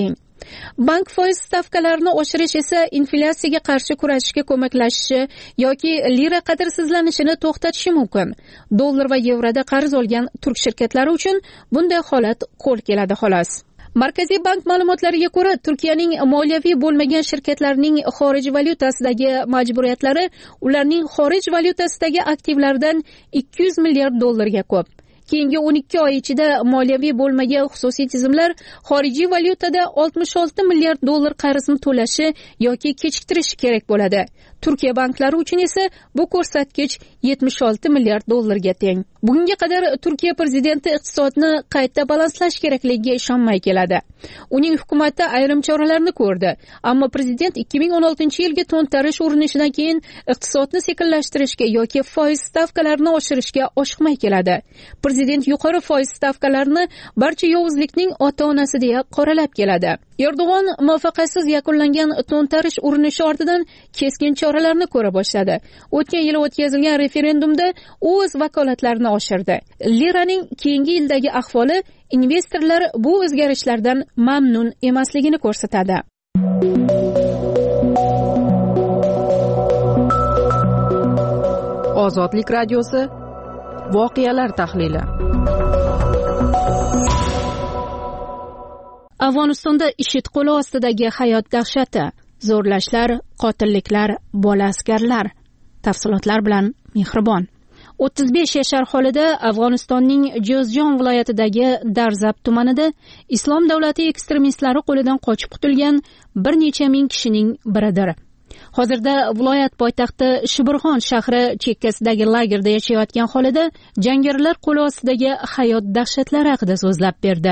Bank foiz stavkalarini oshirish esa inflyatsiyaga qarshi kurashishga ko'maklashishi yoki lira qadrsizlanishini to'xtatishi mumkin. Dollar va yevroda qarz olgan turk shirkatlari uchun bunday holat qo'l keladi xolos. Markaziy bank ma'lumotlariga ko'ra, Turkiyaning moliyaviy bo'lmagan shirkatlarining xorij valyutasidagi majburiyatlari ularning xorij valyutasidagi aktivlaridan 200 milliard dollarga ko'p. Keyingi 12 oy ichida moliyaviy bo'lmagan xususiy tizimlar xorijiy valyutada 66 milliard dollar qarzni to'lashi yoki kechiktirishi kerak bo'ladi. Turkiya banklari uchun esa bu ko'rsatkich 76 milliard dollarga teng. Bugunga qadar Turkiya prezidenti iqtisodni qayta balanslash kerakligiga ishonmay keladi. Uning hukumati ayrim choralarni ko'rdi, ammo prezident 2016-yilgi to'ntarish urinishidan keyin iqtisodni sekinlashtirishga yoki foiz stavkalarini oshirishga oshiqmay keladi. Prezident yuqori foiz stavkalarini barcha yovuzlikning ota-onasi deya qoralab keladi. Erdo'g'on muvaffaqiyatsiz yakunlangan to'ntarish urinishi ortidan keskin choralarni ko'ra boshladi. O'tgan yil o'tkazilgan referendumda u o'z vakolatlarini oshirdi. Liraning keyingi yildagi ahvoli investorlar bu o'zgarishlardan mamnun emasligini ko'rsatadi. Ozodlik radiosi voqealar tahlili. Afg'onistonda IShID qo'li ostidagi hayot dahshati, zo'rlashlar, qotilliklar, bola askarlar. Tafsilotlar bilan Mehribon. 35 yashar holida Afg'onistonning Jozjon viloyatidagi Darzab tumanida Islom davlati ekstremistlari qo'lidan qochib qutulgan bir necha ming kishining biridir. Hozirda viloyat poytaxti Shibirxon shahri chekkasidagi lagerda yashayotgan holida jangarilar qo'li ostidagi hayot dahshatlari haqida so'zlab berdi.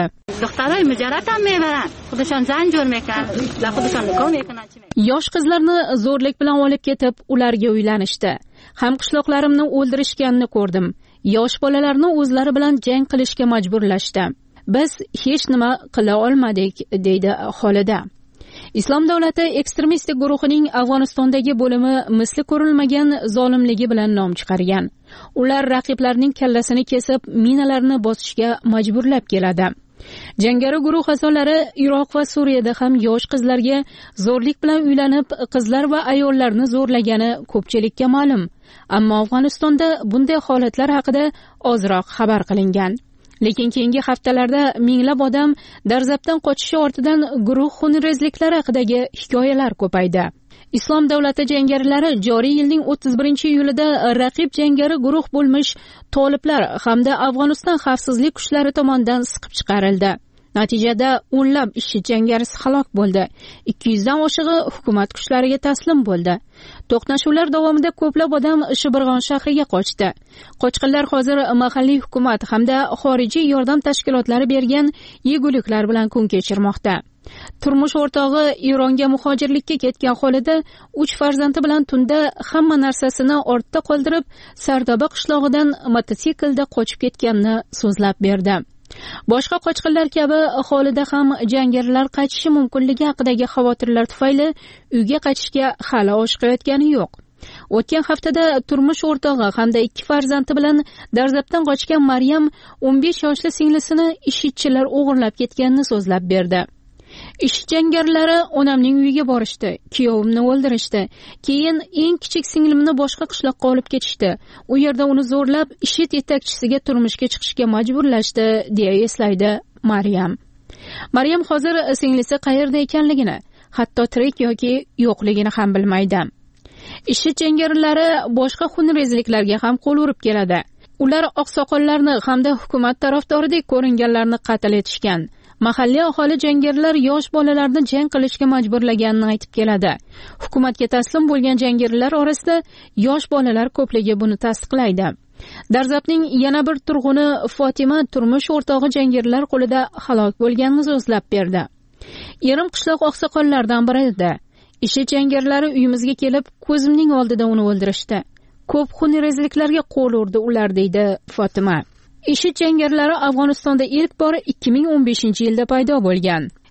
Yosh qizlarni zo'rlik bilan olib ketib, ularga uylanishdi. Hamqishloqlarimni o'ldirishganini ko'rdim. Yosh bolalarni o'zlari bilan jang qilishga majburlashdi. Biz hech nima qila olmadik, deydi Xolida. Islom davlati ekstremistik guruhining Afg'onistondagi bo'limi misli ko'rilmagan zolimligi bilan nom chiqargan. Ular raqiblarining kallasini kesib, minalarni bosishga majburlab keladi. Jangari guruh a'zolari Iroq va Suriyada ham yosh qizlarga zo'rlik bilan uylanib, qizlar va ayollarni zo'rlagani ko'pchilikka ma'lum. Ammo Afg'onistonda bunday holatlar haqida ozroq xabar qilingan. Lekin keyingi haftalarda minglab odam Darzabdan qochishi ortidan guruh xunrezliklari haqidagi hikoyalar ko'paydi. Islom davlati jangarilari joriy yilning 31-iyulida raqib jangari guruh bo'lmish toliblar hamda Afg'oniston xavfsizlik kuchlari tomonidan siqib chiqarildi. Natijada o'nlab IShID jangarisi halok bo'ldi. 200 dan oshig'i hukumat kuchlariga taslim bo'ldi. To'qnashuvlar davomida ko'plab odam Shibirg'on shahriga qochdi. Qochqinlar hozir mahalliy hukumat hamda xorijiy yordam tashkilotlari bergan yeguliklar bilan kun kechirmoqda. Turmush o'rtog'i Eronga muhojirlikka ketgan holida 3 farzandi bilan tunda hamma narsasini ortda qoldirib, Sardoba qishlog'idan mototsiklda qochib ketganini so'zlab berdi. Boshqa qochqinlar kabi aholida ham jangarilar qaytishi mumkinligi haqidagi xavotirlar tufayli uyga qaytishga hali oshiqayotgani yo'q. O'tgan haftada turmush o'rtog'i hamda 2 farzandi bilan Darzabdan qochgan Maryam 15 yoshli singlisini IShIDchilar o'g'irlab ketganini so'zlab berdi. IShID jangarilari onamning uyiga borishdi, kuyovimni o'ldirishdi. Keyin eng kichik singlimni boshqa qishloqqa olib ketishdi. U yerda uni zo'rlab IShID yetakchisiga turmushga chiqishga majburlashdi, deya eslaydi Maryam. Maryam hozir singlisi qayerda ekanligini, hatto tirik yoki yo'qligini ham bilmaydi. IShID jangarilari boshqa xunrezliklarga ham qo'l urib keladi. Ular oqsoqollarni hamda hukumat tarafdoridek ko'ringanlarni qatl etishgan. Mahalliy aholi jangarilar yosh bolalarni jang qilishga majburlaganini aytib keladi. Hukumatga taslim bo'lgan jangarilar orasida yosh bolalar ko'pligi buni tasdiqlaydi. Darzabning yana bir turg'uni Fatima turmush o'rtog'i jangarilar qo'lida halok bo'lganini so'zlab berdi. Erim qishloq oqsoqollaridan biri edi. IShID jangarilari uyimizga kelib, ko'zimning oldida uni o'ldirishdi. Ko'p xunrezliklarga qo'l urdi ular, deydi Fatima. IShID jangarilari Afg'onistonda ilk bor 2015-yilda paydo bo'lgan.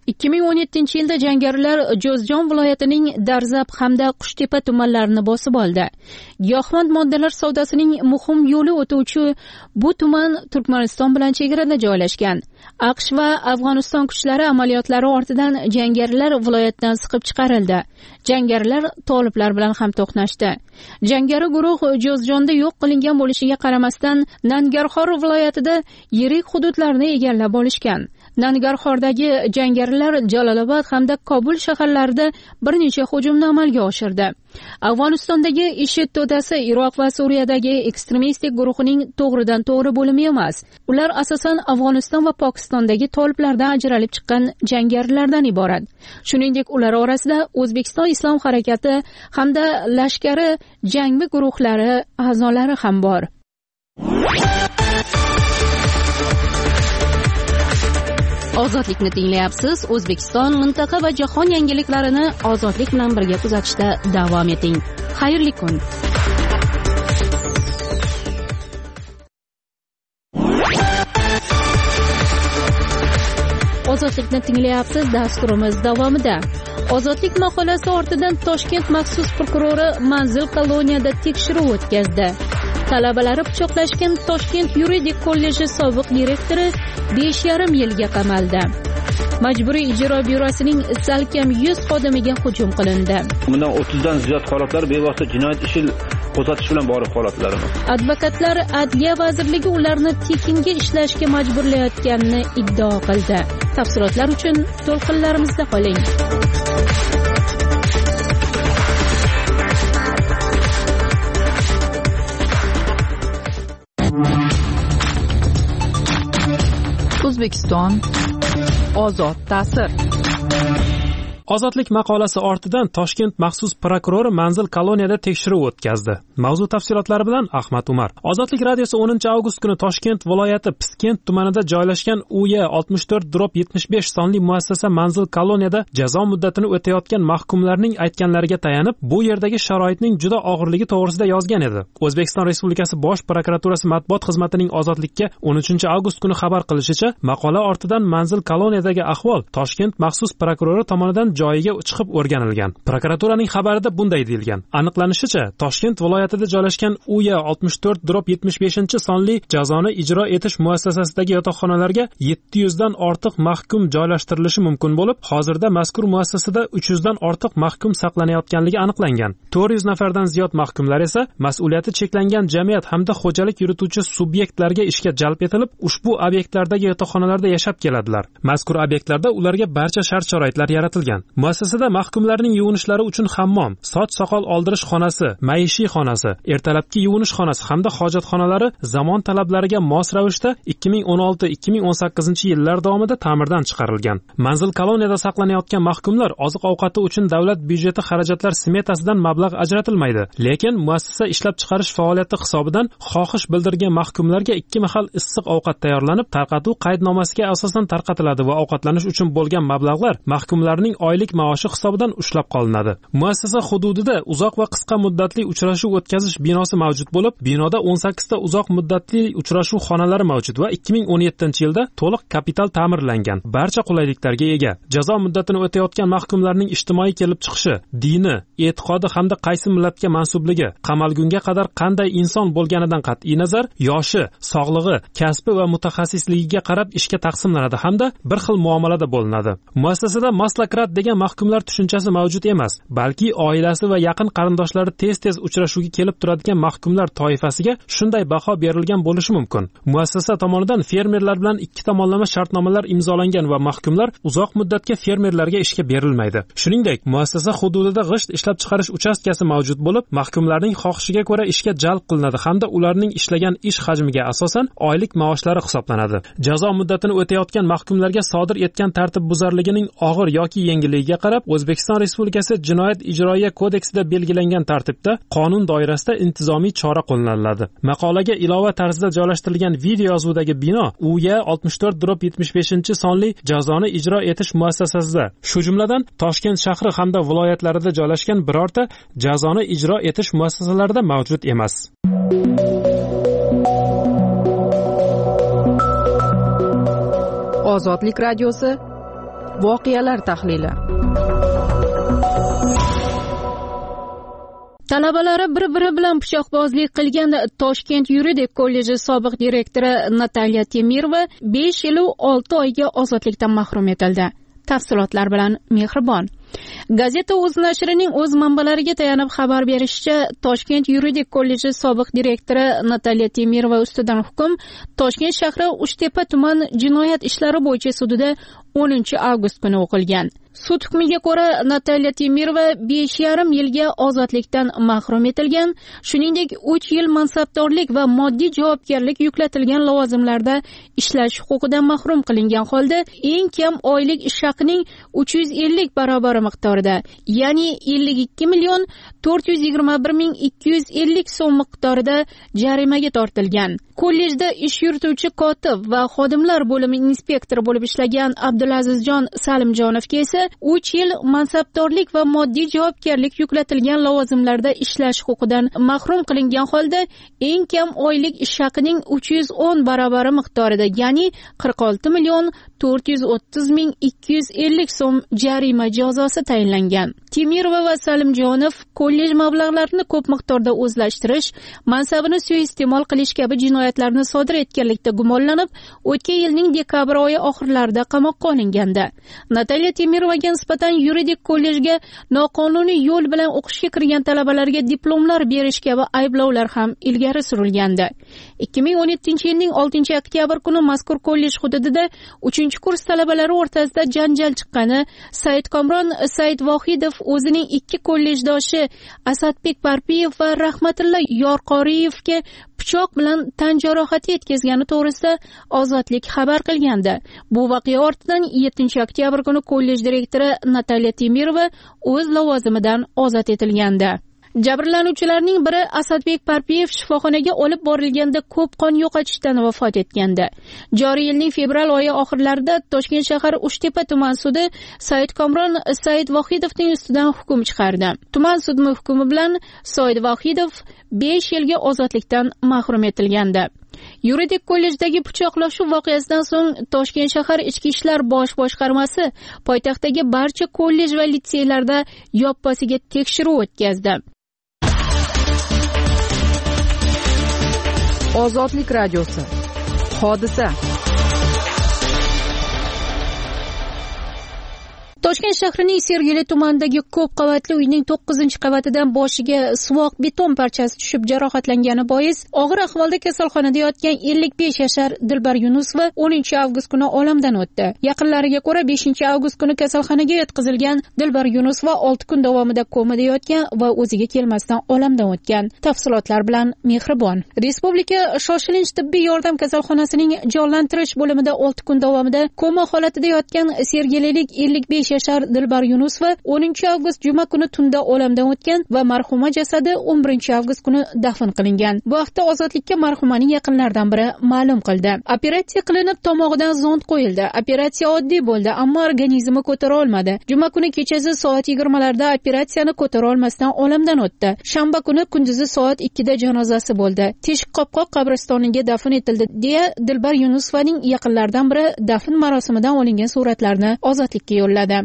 2017-yilda jangarilar Jo'zjon viloyatining Darzab hamda Qushtepa tumanlarini bosib oldi. Giyohvand moddalar savdosining muhim yo'li o'tuvchi bu tuman Turkmaniston bilan chegarada joylashgan. AQSh va Afg'oniston kuchlari amaliyotlari ortidan jangarilar viloyatdan siqib chiqarildi. Jangarilar toliblar bilan ham to'qnashdi. Jangari guruh Jo'zjonda yo'q qilingan bo'lishiga qaramasdan Nangarxor viloyatida yirik hududlarni egallab olishgan. Nangarxordagi jangarilar Jalolobod hamda Kobul shaharlarida bir necha hujumni amalga oshirdi. Afg'onistondagi IShID to'dasi Iroq va Suriyadagi ekstremistik guruhining to'g'ridan to'g'ri bo'limi emas. Ular asosan Afg'oniston va Pokistondagi toliblardan ajralib chiqqan jangarilardan iborat. Shuningdek, ular orasida O'zbekiston Islom harakati hamda lashkari jangmi guruhlari a'zolari ham bor. Ozodlikni tinglayapsiz. O'zbekiston, mintaqa va jahon yangiliklarini ozodlik bilan birga kuzatishda davom eting. Xayrli kun. Ozodlikni tinglayapsiz. Dasturimiz davomida Ozodlik maqolasi ortidan Toshkent maxsus prokurori Manzil koloniyada tekshiruv o'tkazdi. Talabalari pichoqlashgan Toshkent yuridik kolleji sobiq direktori 5,5 yilga qamaldi. Majburiy ijro byurosining salkam 100 xodimiga hujum qilindi. Bundan 30 dan ziyod holatlar bevosita jinoyat ishi qo'zg'atish bilan bog'liq holatlarimiz. Advokatlar Adliya vazirligi ularni tekinga ishlashga majburlayotganini iddao qildi. Tafsilotlar uchun to'lqinlarimizda qoling. O'zbekiston ozod ta'sir. Ozodlik maqolasi ortidan Toshkent maxsus prokurori Manzil koloniyada tekshiruv o'tkazdi. Mavzu tafsilotlari bilan Ahmad Umar. Ozodlik radiosi 10-avgust kuni Toshkent viloyati Piskent tumanida joylashgan UY64/75 sonli muassasa Manzil koloniyada jazo muddatini o'tayotgan mahkumlarning aytganlariga tayanib, bu yerdagi sharoitning juda og'irligi to'g'risida yozgan edi. O'zbekiston Respublikasi Bosh prokuraturasi matbuot xizmatining Ozodlikka 13-avgust kuni xabar qilishicha, maqola ortidan Manzil koloniyadagi ahvol Toshkent maxsus prokurori tomonidan joyiga chiqib o'rganilgan. Prokuraturaning xabarida bunday deyilgan. Aniqlanishicha, Toshkent viloyatida joylashgan UY64/75 sonli jazoni ijro etish muassasasidagi yotoqxonalarga 700 dan ortiq mahkum joylashtirilishi mumkin bo'lib, hozirda mazkur muassasada 300 dan ortiq mahkum saqlanayotganligi aniqlangan. 400 nafardan ziyod mahkumlar esa mas'uliyati cheklangan jamiyat hamda xo'jalik yurituvchi subyektlarga ishga jalb etilib, ushbu obyektlardagi yotoqxonalarda yashab keladilar. Mazkur obyektlarda ularga barcha shart-sharoitlar yaratilgan. Muassasada mahkumlarning yuvinishlari uchun hammom, soch soqol oldirish xonasi, maishiy xonasi, ertalabki yuvinish xonasi hamda hojatxonalari zamon talablariga mos ravishda 2016-2018 yillar davomida ta'mirdan chiqarilgan. Manzil koloniyada saqlanayotgan mahkumlar oziq-ovqati uchun davlat byudjeti xarajatlar smetasidan mablag' ajratilmaydi. Lekin muassasa ishlab chiqarish faoliyati hisobidan xohish bildirgan mahkumlarga 2 mahal issiq ovqat tayyorlanib, tarqatuv qaydnomasiga asosan tarqatiladi va ovqatlanish uchun bo'lgan mablag'lar mahkumlarning oylik maoshi hisobidan ushlab qolinadi. Muassasa hududida uzoq va qisqa muddatli uchrashuv o'tkazish binosi mavjud bo'lib, binoda 18 ta uzoq muddatli uchrashuv xonalari mavjud va 2017-yilda to'liq kapital ta'mirlangan. Barcha qulayliklarga ega. Jazo muddatini o'tayotgan mahkumlarning ijtimoiy kelib chiqishi, dini, e'tiqodi hamda qaysi millatga mansubligi, qamalgunga qadar qanday inson bo'lganidan qat'iy nazar, yoshi, sog'lig'i, kasbi va mutaxassisligiga qarab ishga taqsimlanadi hamda bir xil muomalada bo'linadi. Muassasada maslakrat degan mahkumlar tushunchasi mavjud emas, balki oilasi va yaqin qarindoshlari tez-tez uchrashuvga kelib turadigan mahkumlar toifasiga shunday baho berilgan bo'lishi mumkin. Muassasa tomonidan fermerlar bilan 2 tomonlama shartnomalar imzolangan va mahkumlar uzoq muddatga fermerlarga ishga berilmaydi. Shuningdek, muassasa hududida g'isht ishlab chiqarish uchastkasi mavjud bo'lib, mahkumlarning xohishiga ko'ra ishga jalb qilinadi hamda ularning ishlagan ish hajmiga asosan oylik maoshlari hisoblanadi. Jazo muddatini o'tayotgan mahkumlarga sodir etgan tartib buzarligining og'ir yoki yengilligiga qarab O'zbekiston Respublikasi Jinoyat ijroiya kodeksida belgilangan tartibda qonun doirasida intizomiy chora qo'llaniladi. Maqolaga ilova tarzida joylashtirilgan video yozuvdagi bino UY64/75 sonli jazoni ijro etish muassasasida, shu jumladan Toshkent shahri hamda viloyatlarida joylashgan birorta jazoni ijro etish muassasalarida mavjud emas. Ozodlik radiosi voqealar tahlili. Talabalari bir-biri bilan pichoqbozlik qilgan Toshkent yuridik kolleji sobiq direktori Natalya Temirova 5 yil 6 oyga ozodlikdan mahrum etildi. Tafsilotlar bilan Mehribon. Gazeta o'z nashrining o'z manbalariga tayanib xabar berishicha, Toshkent yuridik kolleji sobiq direktori Natalya Temirova ustidan hukm Toshkent shahri Uchtepa tuman jinoyat ishlari bo'yicha sudida 10-avgust kuni o'qilgan. Sud hukmiga ko'ra Natalya Temirova 5,5 yilga ozodlikdan mahrum etilgan, shuningdek 3 yil mansabdorlik va moddiy javobgarlik yuklatilgan lavozimlarda ishlash huquqidan mahrum qilingan holda eng kam oylik ish haqining 350 barobar miqdorida, ya'ni 52,421,250 so'm miqdorida jarimaga tortilgan. Kollejda ish yurituvchi kotib va xodimlar bo'limi inspektori bo'lib ishlagan Abdulazizjon Salimjonovga esa 3 yil mansabdorlik va moddiy javobgarlik yuklatilgan lavozimlarda ishlash huquqidan mahrum qilingan holda eng kam oylik ish haqining 310 barobari miqdorida, ya'ni 46,430,250 so'm jarima jazosi tayinlangan. Temirova va Salimjonov kollej mablag'larini ko'p miqdorda o'zlashtirish, mansabini suiiste'mol qilish kabi jinoyatlarni sodir etganlikda gumonlanib, o'tgan yilning dekabr oyi oxirlarida qamoqqa olingandi. Natalya Temirovaga nisbatan yuridik kollejga noqonuniy yo'l bilan o'qishga kirgan talabalarga diplomlar berish kabi ayblovlar ham ilgari surilgandi. 2017-yilning 6-oktyabr kuni mazkur kollej hududida 3-kurs talabalari o'rtasida janjal chiqqani, Saidkomron Saidvohidov o'zining 2 kollejdoshi Asadbek Parpiyev va Rahmatilla Yorqoriyevga pichoq bilan tan jarohati yetkazgani to'g'risida Ozodlik xabar qilgandi. Bu voqea ortidan 7-oktyabr kuni kollej direktori Natalya Temirova o'z lavozimidan ozod etilgandi. Jabrlanuvchilarning biri Asadbek Parpiyev shifoxonaga olib borilganda ko'p qon yo'qotishdan vafot etgandi. Joriy yilning fevral oyi oxirlarida Toshkent shahar Uchtepa tuman sudi Saidkomron Saidvohidovning ustidan hukm chiqardi. Tuman sudi hukmi bilan Saidvohidov 5 yilga ozodlikdan mahrum etilgandi. Yuridik kollejdagi pichoqlashuv voqeasidan so'ng Toshkent shahar Ichki ishlar bosh boshqarmasi poytaxtdagi barcha kollej va litseylarda yoppasiga tekshiruv o'tkazdi. Ozodlik radiosi. Hodisa. Toshkent shahrining Sergeli tumanidagi ko'p qavatli uyning 9-qavatidan boshiga suvoq beton parchasi tushib jarohatlangani bois og'ir ahvolda kasalxonada yotgan 55 yashar Dilbar Yunusova 10-avgust kuni olamdan o'tdi. Yaqinlariga ko'ra 5-avgust kuni kasalxonaga yotqizilgan Dilbar Yunusova 6 kun davomida komada yotgan va o'ziga kelmasdan olamdan o'tgan. Tafsilotlar bilan Mehribon. Respublika shoshilinch tibbiy yordam kasalxonasining jonlantirish bo'limida 6 kun davomida koma holatida yotgan sergelilik 55 yashar Dilbar Yunusova 10-avgust juma kuni tunda olamdan o'tgan va marhuma jasadi 11-avgust kuni dafn qilingan. Bu haqda Ozodlikka marhumaning yaqinlaridan biri ma'lum qildi. Operatsiya qilinib, tomog'idan zond qo'yildi. Operatsiya oddiy bo'ldi, ammo organizmi ko'tara olmadi. Juma kuni kechasi soat 20larda operatsiyani ko'tara olmasdan olamdan o'tdi. Shanba kuni kunduzi soat 2da janozasi bo'ldi. Teshik qopqoq qabristoniga dafn etildi, deya Dilbar Yunusovaning yaqinlaridan biri dafn marosimidan olingan suratlarni Ozodlikka yo'lladi.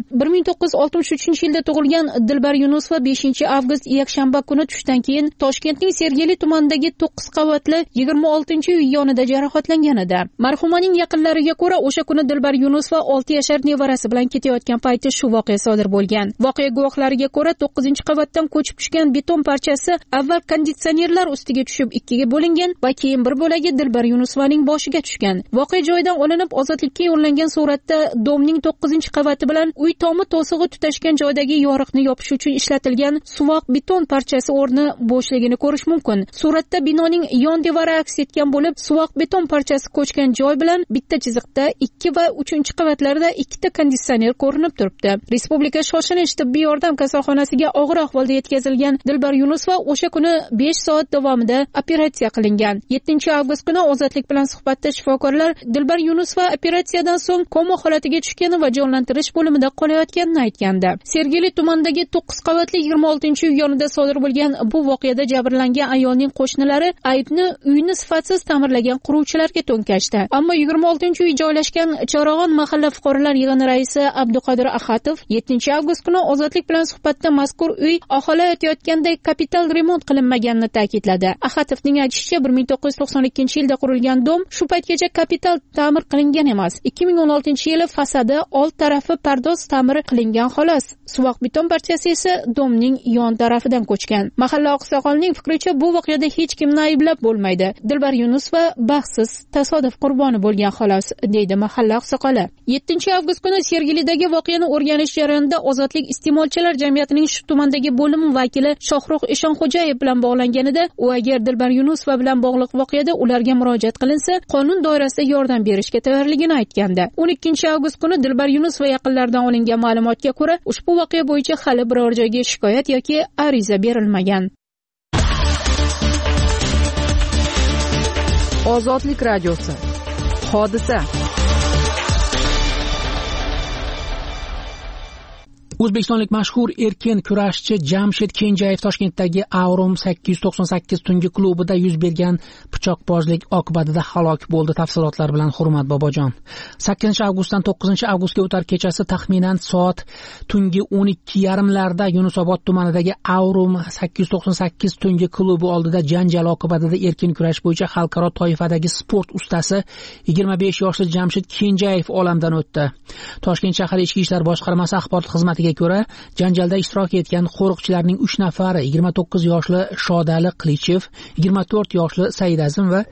1963-yilda tug'ilgan Dilbar Yunusova 5-avgust yakshanba kuni tushdan keyin Toshkentning Sergeli tumanidagi 9 qavatli 26-uy yonida jarohatlangan edi. Marhumaning yaqinlariga ko'ra, o'sha kuni Dilbar Yunusova 6 yashar nevarasi bilan ketayotgan payti shu voqea sodir bo'lgan. Voqea guvohlariga ko'ra, 9-qavatdan ko'chib tushgan beton parchasi avval konditsionerlar ustiga tushib 2ga bo'lingan va keyin bir bo'lagi Dilbar Yunusovaning boshiga tushgan. Voqea joyidan olinib Ozodlikka yo'llangan suratda domning 9-qavati bilan uy tomi to'sig'i tutashgan joydagi yoriqni yopish uchun ishlatilgan suvoq beton parchasi o'rni bo'shligini ko'rish mumkin. Suratda binoning yon devori aks etgan bo'lib, suvoq beton parchasi ko'chgan joy bilan bitta chiziqda 2 va 3-qavatlarda 2 ta konditsioner ko'rinib turibdi. Respublika shoshilinch tibbiy yordam kasalxonasiga og'ir ahvolda yetkazilgan Dilbar Yunusova o'sha kuni 5 soat davomida operatsiya qilingan. 7-avgust kuni Ozodlik bilan suhbatda shifokorlar Dilbar Yunusova operatsiyadan so'ng koma holatiga tushgani va jonlantirish bo'limida qolayotganini aytgandi. Sergeli tumanidagi 9 qavatli 26-uy yonida sodir bo'lgan bu voqeada jabrlangan ayolning qo'shnilari aybni uyni sifatsiz ta'mirlagan quruvchilarga to'nkashdi. Ammo 26-uy joylashgan Chorag'on mahalla fuqarolar yig'ini raisi Abduqodir Axatov 7-avgust kuni Ozodlik bilan suhbatda mazkur uy aholi aytayotganday kapital remont qilinmaganini ta'kidladi. Axatovning aytishicha, 1992-yilda qurilgan dom shu paytgacha kapital ta'mir qilingan emas. 2016-yili fasadi old tarafi pardoz ta'miri qilingan xolos. Suvoq beton partiyasi esa domning yon tarafidan ko'chgan. Mahalla oqsoqolining fikricha, bu voqeada hech kimni ayblab bo'lmaydi. Dilbar Yunusova baxtsiz tasodif qurboni bo'lgan xolos, deydi mahalla oqsoqoli. 7-avgust kuni Sergelidagi voqeani o'rganish jarayonida Ozodlik iste'molchilar jamiyatining shu tumandagi bo'limi vakili Shohruh Eshonxo'jayev bilan bog'langanida, u agar Dilbar Yunusova bilan bog'liq voqeada ularga murojaat qilinsa, qonun doirasida yordam berishga tayyorligini aytgandi. 12-avgust kuni Dilbar Yunusova yaqinlaridan olingan ma'lumotga ko'ra, ushbu voqea bo'yicha hali biror joyga shikoyat yoki ariza berilmagan. Ozodlik radiosi. Hodisa. O'zbekistonlik mashhur erkin kurashchi Jamshid Kenjayev Toshkentdagi Aurum 898 tungi klubida yuz bergan pichoqbozlik oqibatida halok bo'ldi. Tafsilotlar bilan Hurmat Bobojon. 8-avgustdan 9-avgustga o'tar kechasi taxminan soat tungi 12:30larda Yunusobod tumanidagi Aurum 898 tungi klubi oldida janjal oqibatida erkin kurash bo'yicha xalqaro toifadagi sport ustasi 25 yoshli Jamshid Kenjayev olamdan o'tdi. Toshkent shahar Ichki ishlar boshqarmasi axborot xizmatiga ko'ra, janjalda ishtirok etgan qo'riqchilarning 3 nafari 29 yoshli Shodali Qilichev, 24 yoshli Saidazim va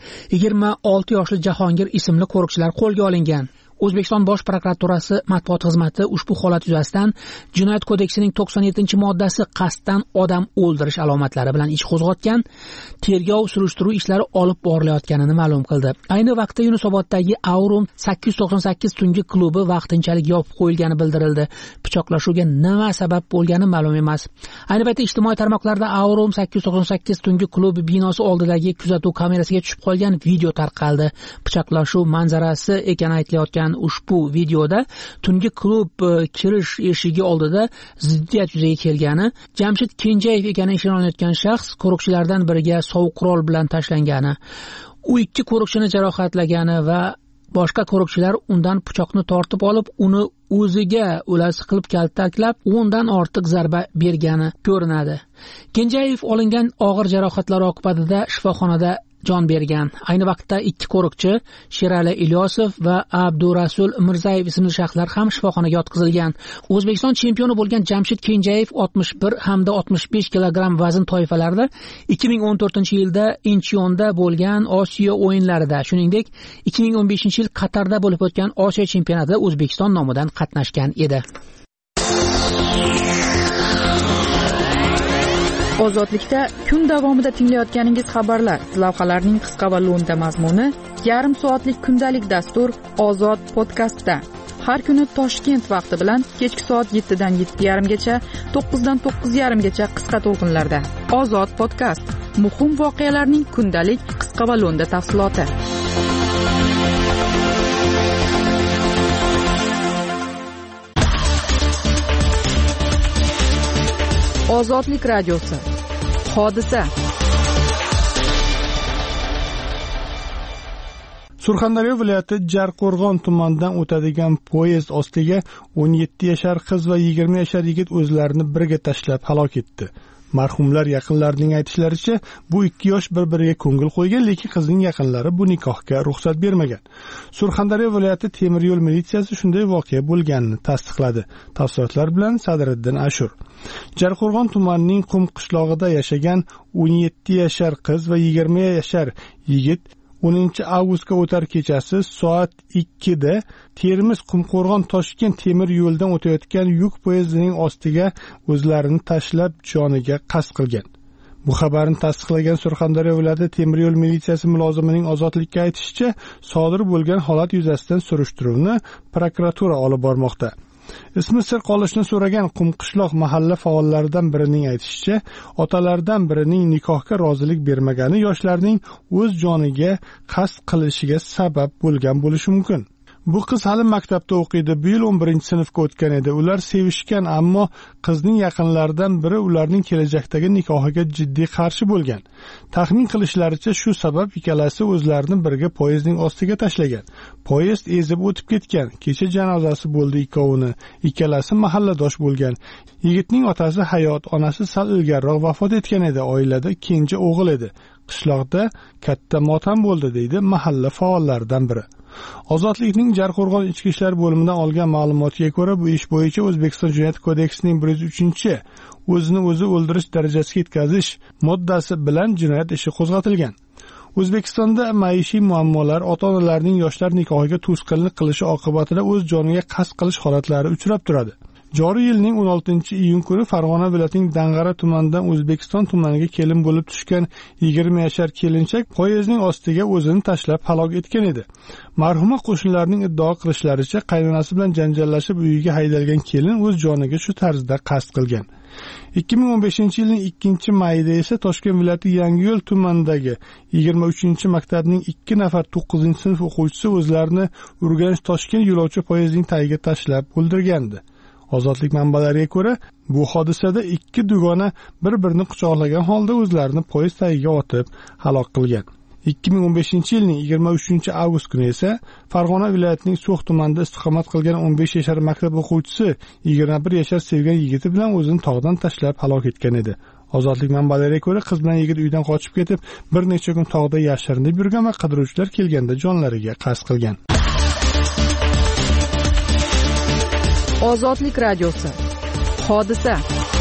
26 yoshli Jahongir ismli qo'riqchilar qo'lga olingan. O'zbekiston Bosh prokuraturasi matbuot xizmati ushbu holat yuzasidan Jinoyat kodeksining 97-moddasi qasddan odam o'ldirish alomatlari bilan ish qo'zg'atgan, tergov surishtiruv ishlari olib borilayotganini ma'lum qildi. Ayni vaqtda Yunusoboddagi Aurum 898 tungi klubi vaqtinchalik yopib qo'yilgani bildirildi. Pichoqlashuvga nima sabab bo'lgani ma'lum emas. Ayni paytda ijtimoiy tarmoqlarda Aurum 898 tungi klubi binosi oldidagi kuzatuv kamerasiga tushib qolgan video tarqaldi. Pichoqlashuv manzarasi ekani aytilayotgan ushbu videoda tungi klub kirish eshigi oldida ziddiyat yuzaga kelgani, Jamshid Kenjayev ekani ishonayotgan shaxs qo'riqchilardan biriga sovuq qurol bilan tashlangani, u 2 qo'riqchini jarohatlagani va boshqa qo'riqchilar undan pichoqni tortib olib, uni o'ziga o'lasi qilib kaltaklab, o'ndan ortiq zarba bergani ko'rinadi. Kenjayev olingan og'ir jarohatlar oqibatida shifoxonada jon bergan. Ayni vaqtda 2 qo'riqchi Sherali Ilyosov va Abdurasul Mirzayev ismli shaxslar ham shifoxonaga yotqizilgan. O'zbekiston chempioni bo'lgan Jamshid Kenjayev 61 hamda 65 kilogramm vazn toifalarida 2014-yilda Incheonda bo'lgan Osiyo o'yinlarida, shuningdek 2015-yil Qatarda bo'lib o'tgan Osiyo chempionatida O'zbekiston nomidan qatnashgan edi. Ozodlikda kun davomida tinglayotganingiz xabarlar, lavhalarning qisqa va lo'nda mazmuni, yarim soatlik kundalik dastur Ozod podkastda. Har kuni Toshkent vaqti bilan kechki soat 7 dan 7:30gacha, 9 dan 9:30gacha qisqa to'lqinlarda. Ozod podkast. Muhim voqealarning kundalik qisqa va lo'nda tafsiloti. Ozodlik radiosi. Hodisa. Surxondaryo viloyati Jarqo'rg'on tumanidan o'tadigan poyezd ostiga 17 yashar qiz va 20 yashar yigit o'zlarini birga tashlab halok etdi. Marhumlar yaqinlarining aytishlaricha, bu 2 yosh bir-biriga ko'ngil qo'ygan, lekin qizning yaqinlari bu nikohga ruxsat bermagan. Surxondaryo viloyati temir yo'l militsiyasi shunday voqea bo'lganini tasdiqladi. Tafsilotlar bilan Sadriddin Ashur. Jarqo'rg'on tumanining Qum qishlog'ida yashagan 17 yashar qiz va 20 yashar yigit 10-avgustga o'tar kechasi soat 2da Termiz Qumqo'rg'on Toshkent temir yo'ldan o'tayotgan yuk poyezdining ostiga o'zlarini tashlab joniga qasd qilgan. Bu xabarni tasdiqlagan Surxondaryo viloyati temir yo'l militsiyasi mulozimining Ozodlikka aytishicha, sodir bo'lgan holat yuzasidan surishtiruvni prokuratura olib bormoqda. Ismi sir qolishni so'ragan Qumqishloq mahalla faollaridan birining aytishicha, otalardan birining nikohga rozilik bermagani yoshlarning o'z joniga qasd qilishiga sabab bo'lgan bo'lishi mumkin. Bu qiz hali maktabda o'qiydi. Bu yil 11-sinfga o'tgan edi. Ular sevishgan, ammo qizning yaqinlaridan biri ularning kelajakdagi nikohiga jiddiy qarshi bo'lgan. Taxmin qilishlaricha shu sabab ikkalasi o'zlarini birga poyezdning ostiga tashlagan. Poyezd ezib o'tib ketgan. Kecha janozasi bo'ldi ikkovini. Ikkalasi mahalladosh bo'lgan. Yigitning otasi hayot, onasi sal ilgariroq vafot etgan edi. Oilada kenja o'g'il edi. Qishloqda katta motam bo'ldi, deydi mahalla faollaridan biri. Ozodlikning Jarqo'rg'on ichki ishlar bo'limidan olgan ma'lumotga ko'ra, bu ish bo'yicha O'zbekiston Jinoyat kodeksining 103-chi o'zini o'zi o'ldirish darajasiga yetkazish moddasi bilan jinoyat ishi qo'zg'atilgan. O'zbekistonda maishiy muammolar, ota-onalarning yoshlar nikohiga to'sqinlik qilishi oqibatida o'z joniga qasd qilish holatlari uchrab turadi. Joriy yilning 16-iyun kuni Farg'ona viloyatining Dang'ara tumanidan O'zbekiston tumaniga kelin bo'lib tushgan 20 yashar kelinchak poyezdning ostiga o'zini tashlab halok etgan edi. Marhuma qo'shnilarning iddao qilishlaricha, qaynonasi bilan janjallashib uyiga haydalgan kelin o'z joniga shu tarzda qasd qilgan. 2015-yilning 2-mayida esa Toshkent viloyati Yangiyo'l tumanidagi 23-maktabning 2 nafar 9-sinf o'quvchisi o'zlarini Urganch-Toshkent yo'lovchi poyezdining tagiga tashlab o'ldirgandi. Ozodlik manbalariga ko'ra, bu hodisada 2 dugona bir-birini quchoqlagan holda o'zlarini poyezd tagiga otib halok qilgan. 2015-yilning 23-avgust kuni esa Farg'ona viloyatining So'x tumanida istiqomat qilgan 15 yashar maktab o'quvchisi 21 yashar sevgan yigiti bilan o'zini tog'dan tashlab halok etgan edi. Ozodlik manbalariga ko'ra, qiz bilan yigit uydan qochib ketib, bir necha kun tog'da yashirinib yurgan va qidiruvchilar kelganda jonlariga qasd qilgan. Ozodlik radiosi. Hodisa.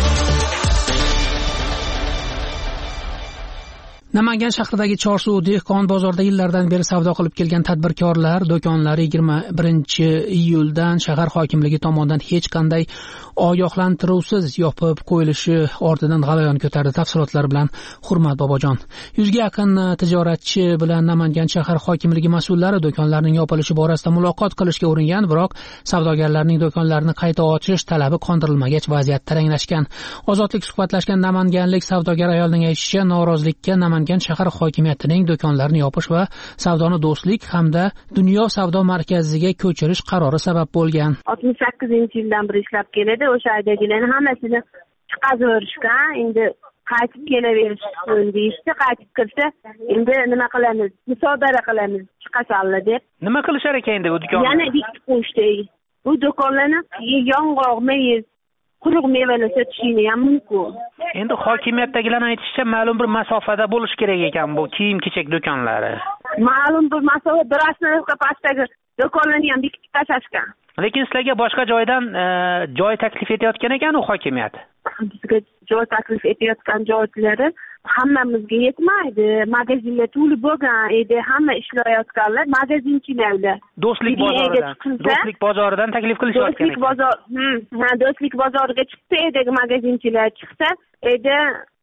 Namangan shahridagi Chorsu dehqon bozorida yillardan beri savdo qilib kelgan tadbirkorlar do'konlari 21-iyuldan shahar hokimligi tomonidan hech qanday ogohlantiruvsiz yopib qo'yilishi ortidan g'alayon ko'tardi. Tafsilotlar bilan Hurmat Bobojon. 100 ga yaqin tijoratchi bilan Namangan shahar hokimligi mas'ullari do'konlarning yopilishi borasida muloqot qilishga uringan, biroq savdogarlarning do'konlarini qayta ochish talabi qondirilmagach vaziyat taranglashgan. Ozodlik suhbatlashgan namanganlik savdogar ayolning aytishicha, norozilikka Namangan shahar hokimiyatining do'konlarini yopish va savdoni Do'stlik hamda Dunyo savdo markaziga ko'chirish qarori sabab bo'lgan. 68-yildan beri ishlab keladi. O'sha aydagilarni hammasini chiqazverishgan. Endi qaytib kelaverishsin deyishdi. Qaytib kirsa, endi nima qilamiz? Musodara qilamiz, chiqasanlar deb. Nima qilishar ekan endi bu do'konni? Yana dikib qo'yishdi. Bu do'konlarni yong'oq, mayiz, quruq mevalar sotishini ham mumkin. Endi hokimiyatdagilarning aytishicha, ma'lum bir masofada bo'lish kerak ekan bu kiyim-kechak do'konlari. Ma'lum bir masofa, Birasnovka pastdagi do'konlarni ham dikib tashlashgan. Lekin sizlarga boshqa joydan joy taklif etayotgan ekan u hokimiyat. Bizga joy taklif etayotgan joylari hammamizga yetmaydi. Magazinlar to'lib bo'lgan edi, hamma ishlayotganlar magazinchilar. Do'stlik bozoridan taklif qilishayotgan ekan. Do'stlik bozoriga chiqsa edi, magazinchilar chiqsa edi,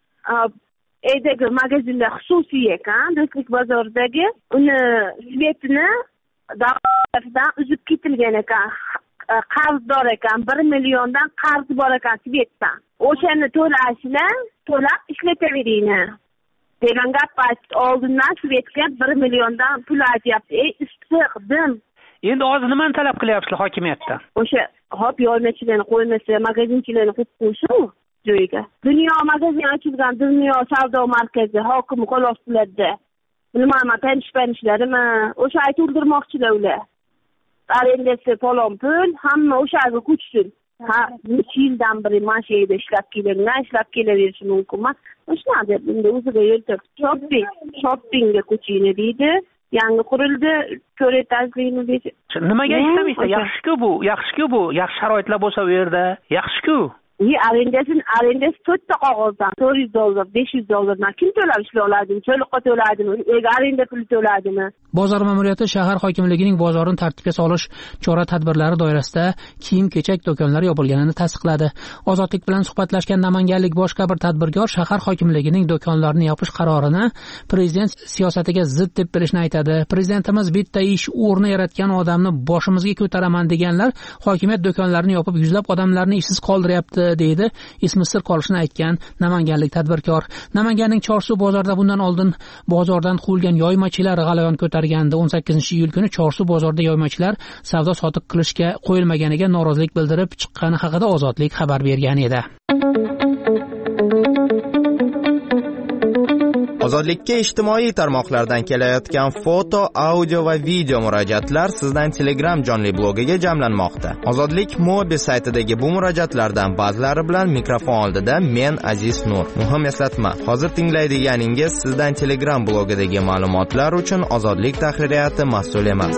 edagi magazinlar xususiy ekan, Do'stlik bozoridagi uni svetini davlatdan uzib ketilgan ekan. Qarzdor ekan, 1 milliondan qarz bor ekan svetdan. O'shani to'lab ishlataveringlar degan gap aytdi. Oldindan svetga 1 milliondan pul aytyapti. Istiqdim. Endi hozir nimani talab qilyapsizlar hokimiyatdan? O'sha hop yo'lmachilarni qo'ymasa, magazinchilarni qo'yib qo'ysin joyiga. Dunyo magazin ochilgan, Dunyo savdo markazi hokim qo'l ostilarida. Bilmayman, tanishlarimi? O'sha aytib o'ldirmoqchilar ular. Arendasi falon pul, hamma o'shaga ko'chsin. Necha yildan beri mana shu yerda ishlab kelaverishi mumkinmi? O'shani deb endi o'ziga yo'l shoppingga ko'chini deydi. Yangi qurildi, ko'retasizlikni deydi. Nimaga ishlamaysiz? Yaxshi-ku bu. Yaxshi sharoitlar bo'lsa u yerda. Yaxshi-ku. Arendasi 4 ta qog'ozdan $400, $500 kim to'lab ishlay oladimi? To'liqqa to'ladimi? Arenda puli to'ladimi? Bozor ma'muriyati shahar hokimligining bozorini tartibga solish chora-tadbirlari doirasida kiyim-kechak do'konlari yopilganini tasdiqladi. Ozodlik bilan suhbatlashgan namanganlik boshqa bir tadbirkor shahar hokimligining do'konlarini yopish qarorini prezident siyosatiga zid deb bilishni aytadi. Prezidentimiz bitta ish o'rni yaratgan odamni boshimizga ko'taraman deganlar hokimiyat do'konlarini yopib yuzlab odamlarni ishsiz qoldiryapti deydi ismi sir qolishini aytgan namanganlik tadbirkor. Namanganning Chorsu bozorida bundan oldin bozordan quvilgan yoymachilar g'alayon ko'targandi. 18-iyul kuni Chorsu bozorida yoymachilar savdo sotiq qilishga qo'yilmaganiga norozilik bildirib chiqqani haqida Ozodlik xabar bergan edi. Ozodlikka ijtimoiy tarmoqlardan kelayotgan foto, audio va video murojaatlar sizdan Telegram jonli blogiga jamlanmoqda. Ozodlik mobil saytidagi bu murojaatlardan ba'zilari bilan mikrofon oldida men Aziz Nur. Muhim eslatma, hozir tinglaydiganingiz sizdan Telegram blogidagi ma'lumotlar uchun Ozodlik tahririyati mas'ul emas.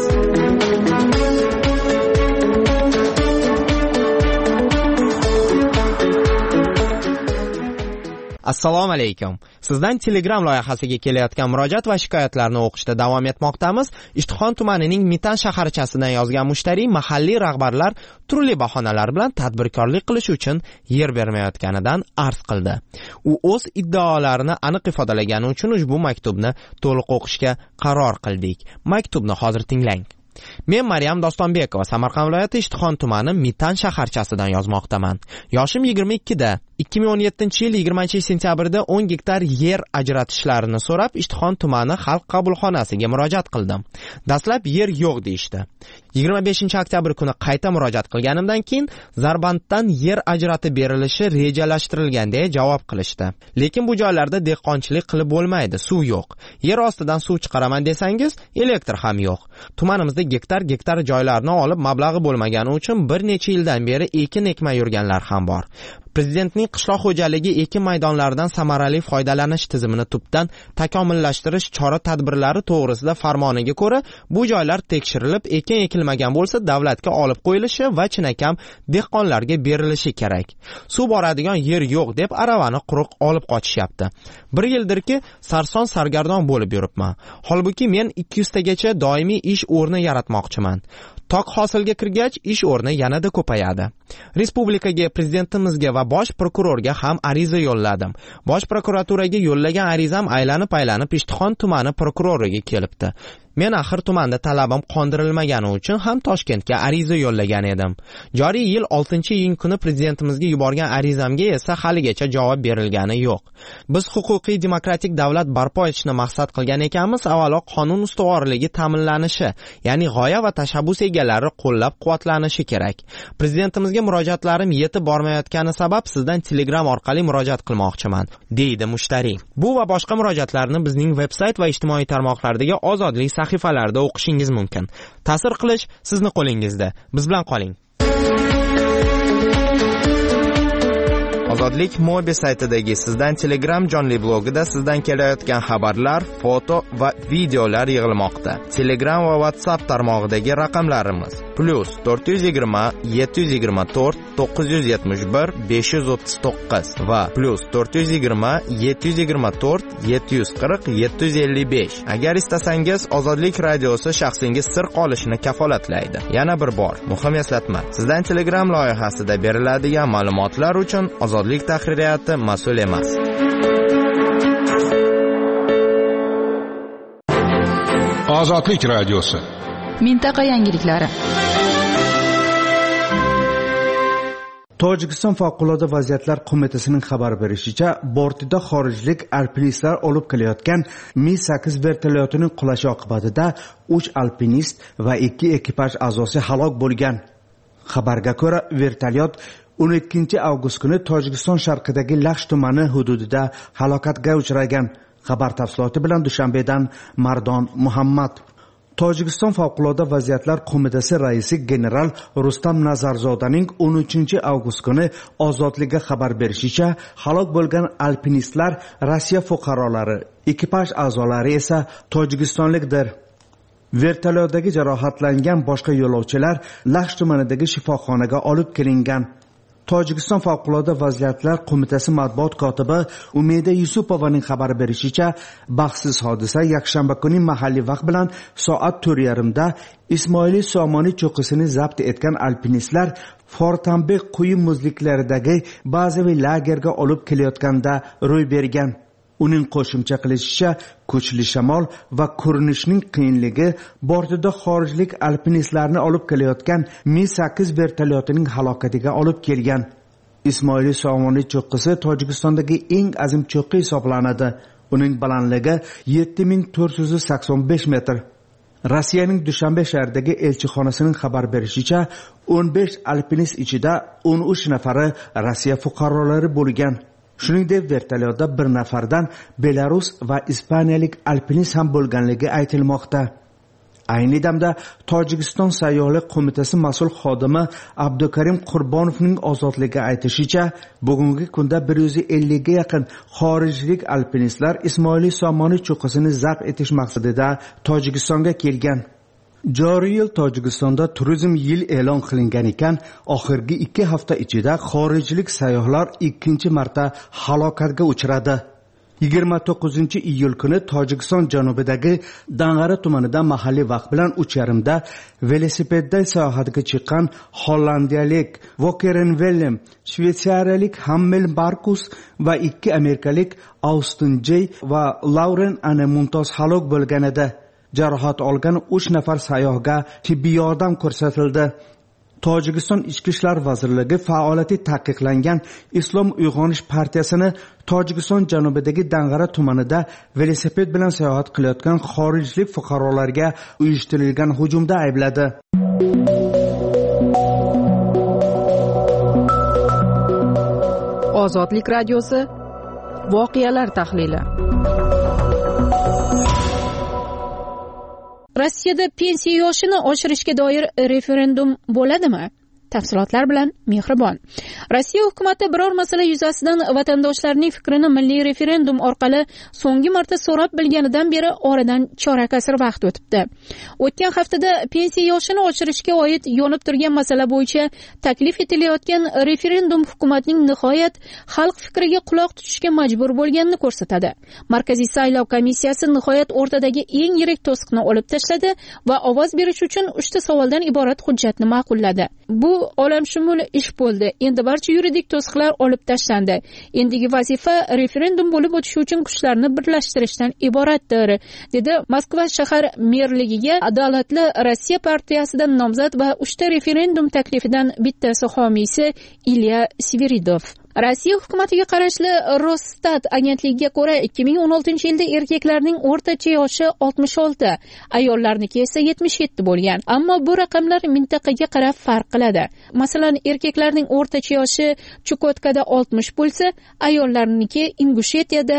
Assalomu alaykum. Sizdan Telegram loyihasiga kelayotgan murojaat va shikoyatlarni o'qishda davom etmoqdamiz. Ishtixon tumanining Mitan shaharchasidan yozgan mushtariy mahalliy rahbarlar turli bahonalar bilan tadbirkorlik qilish uchun yer bermayotganidan arz qildi. U o'z iddaolarini aniq ifodalagani uchun ushbu maktubni to'liq o'qishga qaror qildik. Maktubni hozir tinglang. Men Maryam Dostonbekova, Samarqand viloyati Ishtixon tumani Mitan shaharchasidan yozmoqdaman. Yoshim 22 da. 2017-yil 20-sentyabrda 10 gektar yer ajratishlarini so'rab Ishtixon tumani xalq qabulxonasiga murojaat qildim. Dastlab yer yo'q deyishdi. 25-oktyabr kuni qayta murojaat qilganimdan keyin Zarbanddan yer ajratib berilishi rejalashtirilgan deya javob qilishdi. Lekin bu joylarda dehqonchilik qilib bo'lmaydi, suv yo'q. Yer ostidan suv chiqaraman desangiz, elektr ham yo'q. Tumanimizda gektar joylarni olib mablag'i bo'lmagani uchun bir necha yildan beri ekin ekmay yurganlar ham bor. Prezidentning qishloq xo'jaligi ekin maydonlaridan samarali foydalanish tizimini tubdan takomillashtirish chora-tadbirlari to'g'risida farmoniga ko'ra, bu joylar tekshirilib, ekin ekilmagan bo'lsa davlatga olib qo'yilishi va chinakam dehqonlarga berilishi kerak. Suv boradigan yer yo'q deb aravani quruq olib qochishyapti. 1 yildirki sarson sargardon bo'lib yuribman. Holbuki men 200 tagacha doimiy ish o'rni yaratmoqchiman. Tok hosilga kirgach, ish o'rni yanada ko'payadi. Respublikaga, prezidentimizga va bosh prokurorga ham ariza yo'lladim. Bosh prokuraturaga yo'llagan arizam aylanib Ishtixon tumani prokuroriga kelibdi. Men axir tumanda talabim qondirilmagani uchun ham Toshkentga ariza yo'llagan edim. Joriy yil 6-iyun kuni prezidentimizga yuborgan arizamga esa haligacha javob berilgani yo'q. Biz huquqiy demokratik davlat barpo etishni maqsad qilgan ekanmiz, avvalo qonun ustuvorligi ta'minlanishi, ya'ni g'oya va tashabbus egalari qo'llab-quvvatlanishi kerak. Prezidentimizga murojaatlarim yetib bormayotgani sabab sizdan Telegram orqali murojaat qilmoqchiman, deydi mushtari. Bu va boshqa murojaatlarni bizning veb-sayt va ijtimoiy tarmoqlardagi Ozodlik sahifalarida o'qishingiz mumkin. Ta'sir qilish sizni qo'lingizda. Biz bilan qoling. Ozodlik mobil saytidagi sizdan Telegram jonli blogida sizdan kelayotgan xabarlar, foto va videolar yig'ilmoqda. Telegram va WhatsApp tarmog'idagi raqamlarimiz +420 724 971 539 va +420 724 740 755. Agar istasangiz, Ozodlik radiosi shaxsingiz sir qolishini kafolatlaydi. Yana bir bor, muhim eslatma. Sizdan Telegram loyihasida beriladigan ma'lumotlar uchun Ozodlik tahririyati mas'ul emas. Ozodlik radiosi. Mintaqa yangiliklari. Tojikiston favqulodda vaziyatlar qo'mitasining xabar berishicha, bortida xorijlik alpinistlar olib kelayotgan Mi-8 vertolyotining qulashi oqibatida 3 alpinist va 2 ekipaj a'zosi halok bo'lgan. Xabarga ko'ra, vertolyot 12 avgust kuni Tojikiston sharqidagi Lash tumani hududida halokatga uchragan. Xabar tafsiloti bilan Dushanbedan Mardon Muhammad. Tojikiston favqulodda vaziyatlar qo'mitasi raisi general Rustam Nazarzodaning 13 avgust kuni Ozodlikka xabar berishicha, halok bo'lgan alpinistlar Rossiya fuqarolari, ekipaj a'zolari esa tojikistonlikdir. Vertolyotdagi jarohatlangan boshqa yo'lovchilar Lash tumanidagi shifoxonaga olib kelingan. Tojikiston favqulodda vaziyatlar qo'mitasi matbuot kotibi Umida Yusupovaning xabar berishicha, baxtsiz hodisa yakshanba kuni mahalliy vaqt bilan soat 4:30da Ismoili Somoni cho'qqisini zabt etgan alpinistlar Fortanbek quyi muzliklaridagi bazaviy lagerga olib kelayotganda ro'y bergan. Uning qo'shimcha qilishicha, kuchli shamol va ko'rinishning qiyinligi bortida xorijlik alpinistlarni olib kelayotgan Mi-8 vertolyotining halokatiga olib kelgan. Ismoil Somoniy cho'qqisi Tojikistondagi eng azim cho'qqi hisoblanadi. Uning balandligi 7485 metr. Rossiyaning Dushanbe shahridagi elchixonasining xabar berishicha, 15 alpinist ichida 13 nafari Rossiya fuqarolari bo'lgan. Shuningdek, vertolyotda bir nafardan Belarus va ispaniyalik alpinist ham bo'lganligi aytilmoqda. Ayni damda Tojikiston sayyohlik qo'mitasi mas'ul xodimi Abdukarim Qurbonovning ozodligi aytishicha, bugungi kunda 150 ga yaqin xorijlik alpinistlar Ismoil Somoniy cho'qqisini zabt etish maqsadida Tojikistonga kelgan. Joriy yil Tojikistonda turizm yil e'lon qilingan ekan, oxirgi 2 hafta ichida xorijlik sayyohlar ikkinchi marta halokatga uchradi. 29-iyul kuni Tojikiston janubidagi Dang'ara tumanida mahalliy vaqt bilan 3:30 da velosipedda sayohatga chiqqan hollandiyalik Vokeren Willem, shvetsariyalik Hammel Barkus va 2 amerikalik Austin J va Lauren Anne Muntoz halok bo'lgan edi. Jarohat olgan 3 nafar sayyohga tibbiy yordam ko'rsatildi. Tojikiston Ichki ishlar vazirligi faoliyati taqiqlangan Islom uyg'onish partiyasini Tojikiston janubidagi Dang'ara tumanida velosiped bilan sayohat qilayotgan xorijlik fuqarolarga uyushtirilgan hujumda aybladi. Ozodlik radiosi voqealar tahlili. Rossiyada pensiya yoshini oshirishga doir referendum bo'ladimi? Tafsilotlar bilan Mehribon. Rossiya hukumatı biror masala yuzasidan vatandoshlarning fikrini milliy referendum orqali so'nggi marta so'rab bilganidan beri oradan chorak asr vaqt o'tibdi. O'tgan haftada pensiya yoshini oshirishga oid yonib turgan masala bo'yicha taklif etilayotgan referendum hukumatning nihoyat xalq fikriga quloq tutishga majbur bo'lganini ko'rsatadi. Markaziy saylov komissiyasi nihoyat o'rtadagi eng yirik to'siqni olib tashladi va ovoz berish uchun 3 ta savoldan iborat hujjatni ma'qulladi. Bu olamshumul ish bo'ldi. Endi barcha yuridik to'siqlar olib tashlandi. Endigi vazifa referendum bo'lib o'tishi uchun kuchlarni birlashtirishdan iboratdir, dedi Moskva shahar merligiga Adolatli Rossiya partiyasidan nomzod va 3 ta referendum taklifidan bittasi homiysi Ilya Sviridov. Rossiya hukumatiga qarashli Rosstat agentligiga ko'ra 2016-yilda erkaklarning o'rtacha yoshi 66, ayollarniki esa 77 bo'lgan. Ammo bu raqamlar mintaqaga qarab farq qiladi. Masalan, erkaklarning o'rtacha yoshi Chukotkada 60 bo'lsa, ayollarniki Ingushetiyada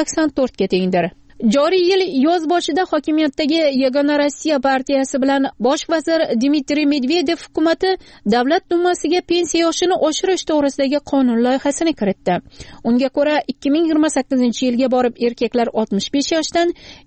84 ga tengdir. Joriy yil yoz boshida hokimiyatdagi Yagona Rossiya partiyasi bilan bosh vazir Dmitriy Medvedev hukumati Davlat dumasiga pensiya yoshini oshirish to'g'risidagi qonun loyihasini kiritdi. Unga ko'ra 2028-yilga borib erkaklar 65 yoshdan,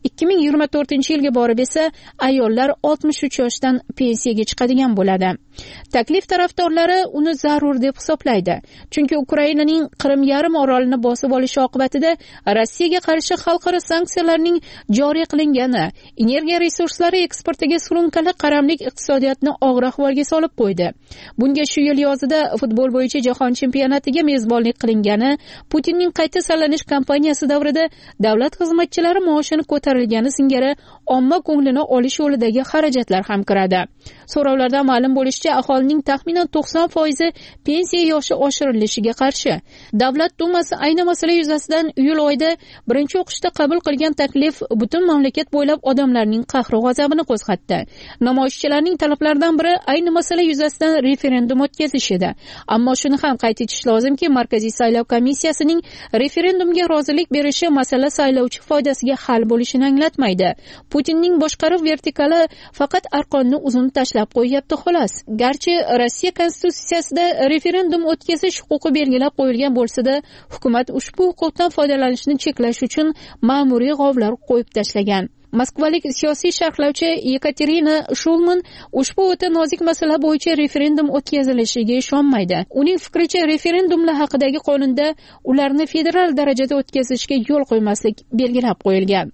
2024-yilga borib esa ayollar 63 yoshdan pensiyaga chiqadigan bo'ladi. Taklif tarafdorlari uni zarur deb hisoblaydi. Chunki Ukrainaning Qrim yarim orolini bosib olishi oqibatida Rossiyaga qarshi xalqaro sanksiyalarning joriy qilingani energiya resurslari eksportiga surunkali qaramlik iqtisodiyotni og'ir ahvolga solib qo'ydi. Bunga shu yil yozida futbol bo'yicha jahon chempionatiga mezbonlik qilingani, Putinning qayta saylanish kampaniyasi davrida davlat xizmatchilari maoshini ko'tarilgani singari omma ko'nglini olish yo'lidagi xarajatlar ham kiradi. So'rovlardan ma'lum bo'lishicha, aholining taxminan 90% pensiya yoshi oshirilishiga qarshi. Davlat dumasi ayni masala yuzasidan iyul oyida birinchi o'qishda qabul qilgan taklif butun mamlakat bo'ylab odamlarning qahri g'azabini qo'zg'atdi. Namoyishchilarning talablaridan biri ayni masala yuzasidan referendum o'tkazish edi. Ammo shuni ham qayd etish lozimki, Markaziy saylov komissiyasining referendumga rozilik berishi masala saylovchi foydasiga hal bo'lishini anglatmaydi. Putinning boshqaruv vertikali faqat arqonni uzun tashlab qo'yyapti xolos. Garchi Rossiya konstitutsiyasida referendum o'tkazish huquqi belgilab qo'yilgan bo'lsa-da, hukumat ushbu huquqdan foydalanishni cheklash uchun ma'muriy g'ovlar qo'yib tashlagan. Moskvalik siyosiy sharhlovchi Yekaterina Shulman ushbu o'ta nozik masala bo'yicha referendum o'tkazilishiga ishonmaydi. Uning fikricha, referendumlar haqidagi qonunda ularni federal darajada o'tkazishga yo'l qo'ymaslik belgilab qo'yilgan.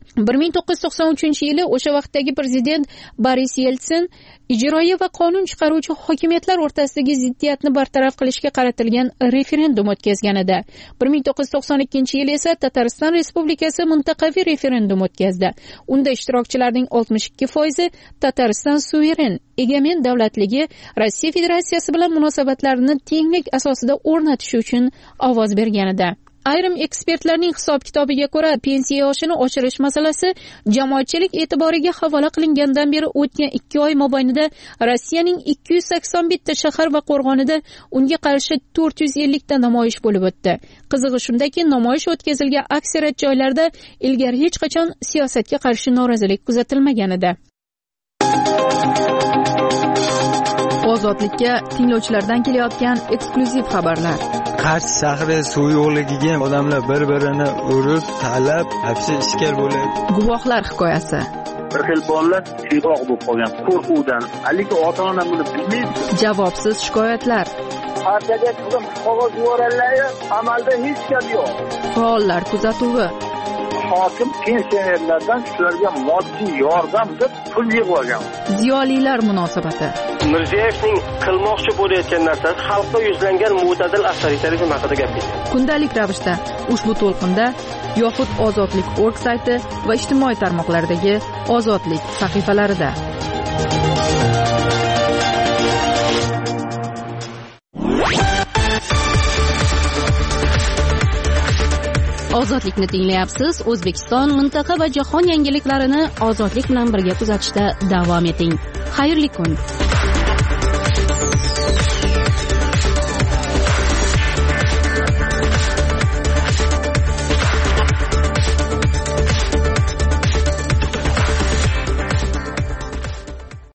1993-yili o'sha vaqtdagi prezident Boris Yeltsin ijroiya va qonun chiqaruvchi hokimiyatlar o'rtasidagi ziddiyatni bartaraf qilishga qaratilgan referendum o'tkazgan edi. 1992-yil esa Tatariston Respublikasi mintaqaviy referendum o'tkazdi. Unda unda ishtirokchilarning 62% Tatariston suveren, egamen davlatligi, Rossiya Federatsiyasi bilan munosabatlarni tenglik asosida o'rnatish uchun ovoz berganida. Ayrim ekspertlarning hisob-kitobiga ko'ra, pensiya yoshini oshirish masalasi jamoatchilik e'tiboriga havola qilingandan beri o'tgan 2 oy mobaynida Rossiyaning 281 ta shahar va qo'rg'onida unga qarshi 450 ta namoyish bo'lib o'tdi. Qizig'i shundaki, namoyish o'tkazilgan aksariyat joylarda ilgari hech qachon siyosatga qarshi norozilik kuzatilmagan edi. Ozodlikka tinglovchilardan kelayotgan eksklyuziv xabarlar. Qarshi shahri suv yo'qligiga odamlar bir-birini urib, talab, hapsi ishkal bo'ladi. Guvohlar hikoyasi. Bir xil bolalar tiyroq bo'lib qolgan qo'rquvdan. Haligi ota-ona buni bilmaydi. Javobsiz shikoyatlar. Partiyaga qizim qog'oz yuborganlar, amalda hech gap yo'q. Faollar kuzatuvi. Hokim pensionerlardan shularga moddiy yordam deb pul yig'ilgan. Ziyolilar munosabati. Mirziyoyevning qilmoqchi bo'layotgan narsasi xalqqa yuzlangan mo'tadil avtoritarizm haqida gapirdi. Kundalik ravishda ushbu to'lqinda yoxud ozodlik.org sayti va ijtimoiy tarmoqlardagi ozodlik sahifalarida. Ozodlikni tinglayapsiz. O'zbekiston, mintaqa va jahon yangiliklarini ozodlik bilan birga kuzatishda davom eting. Xayrli kun.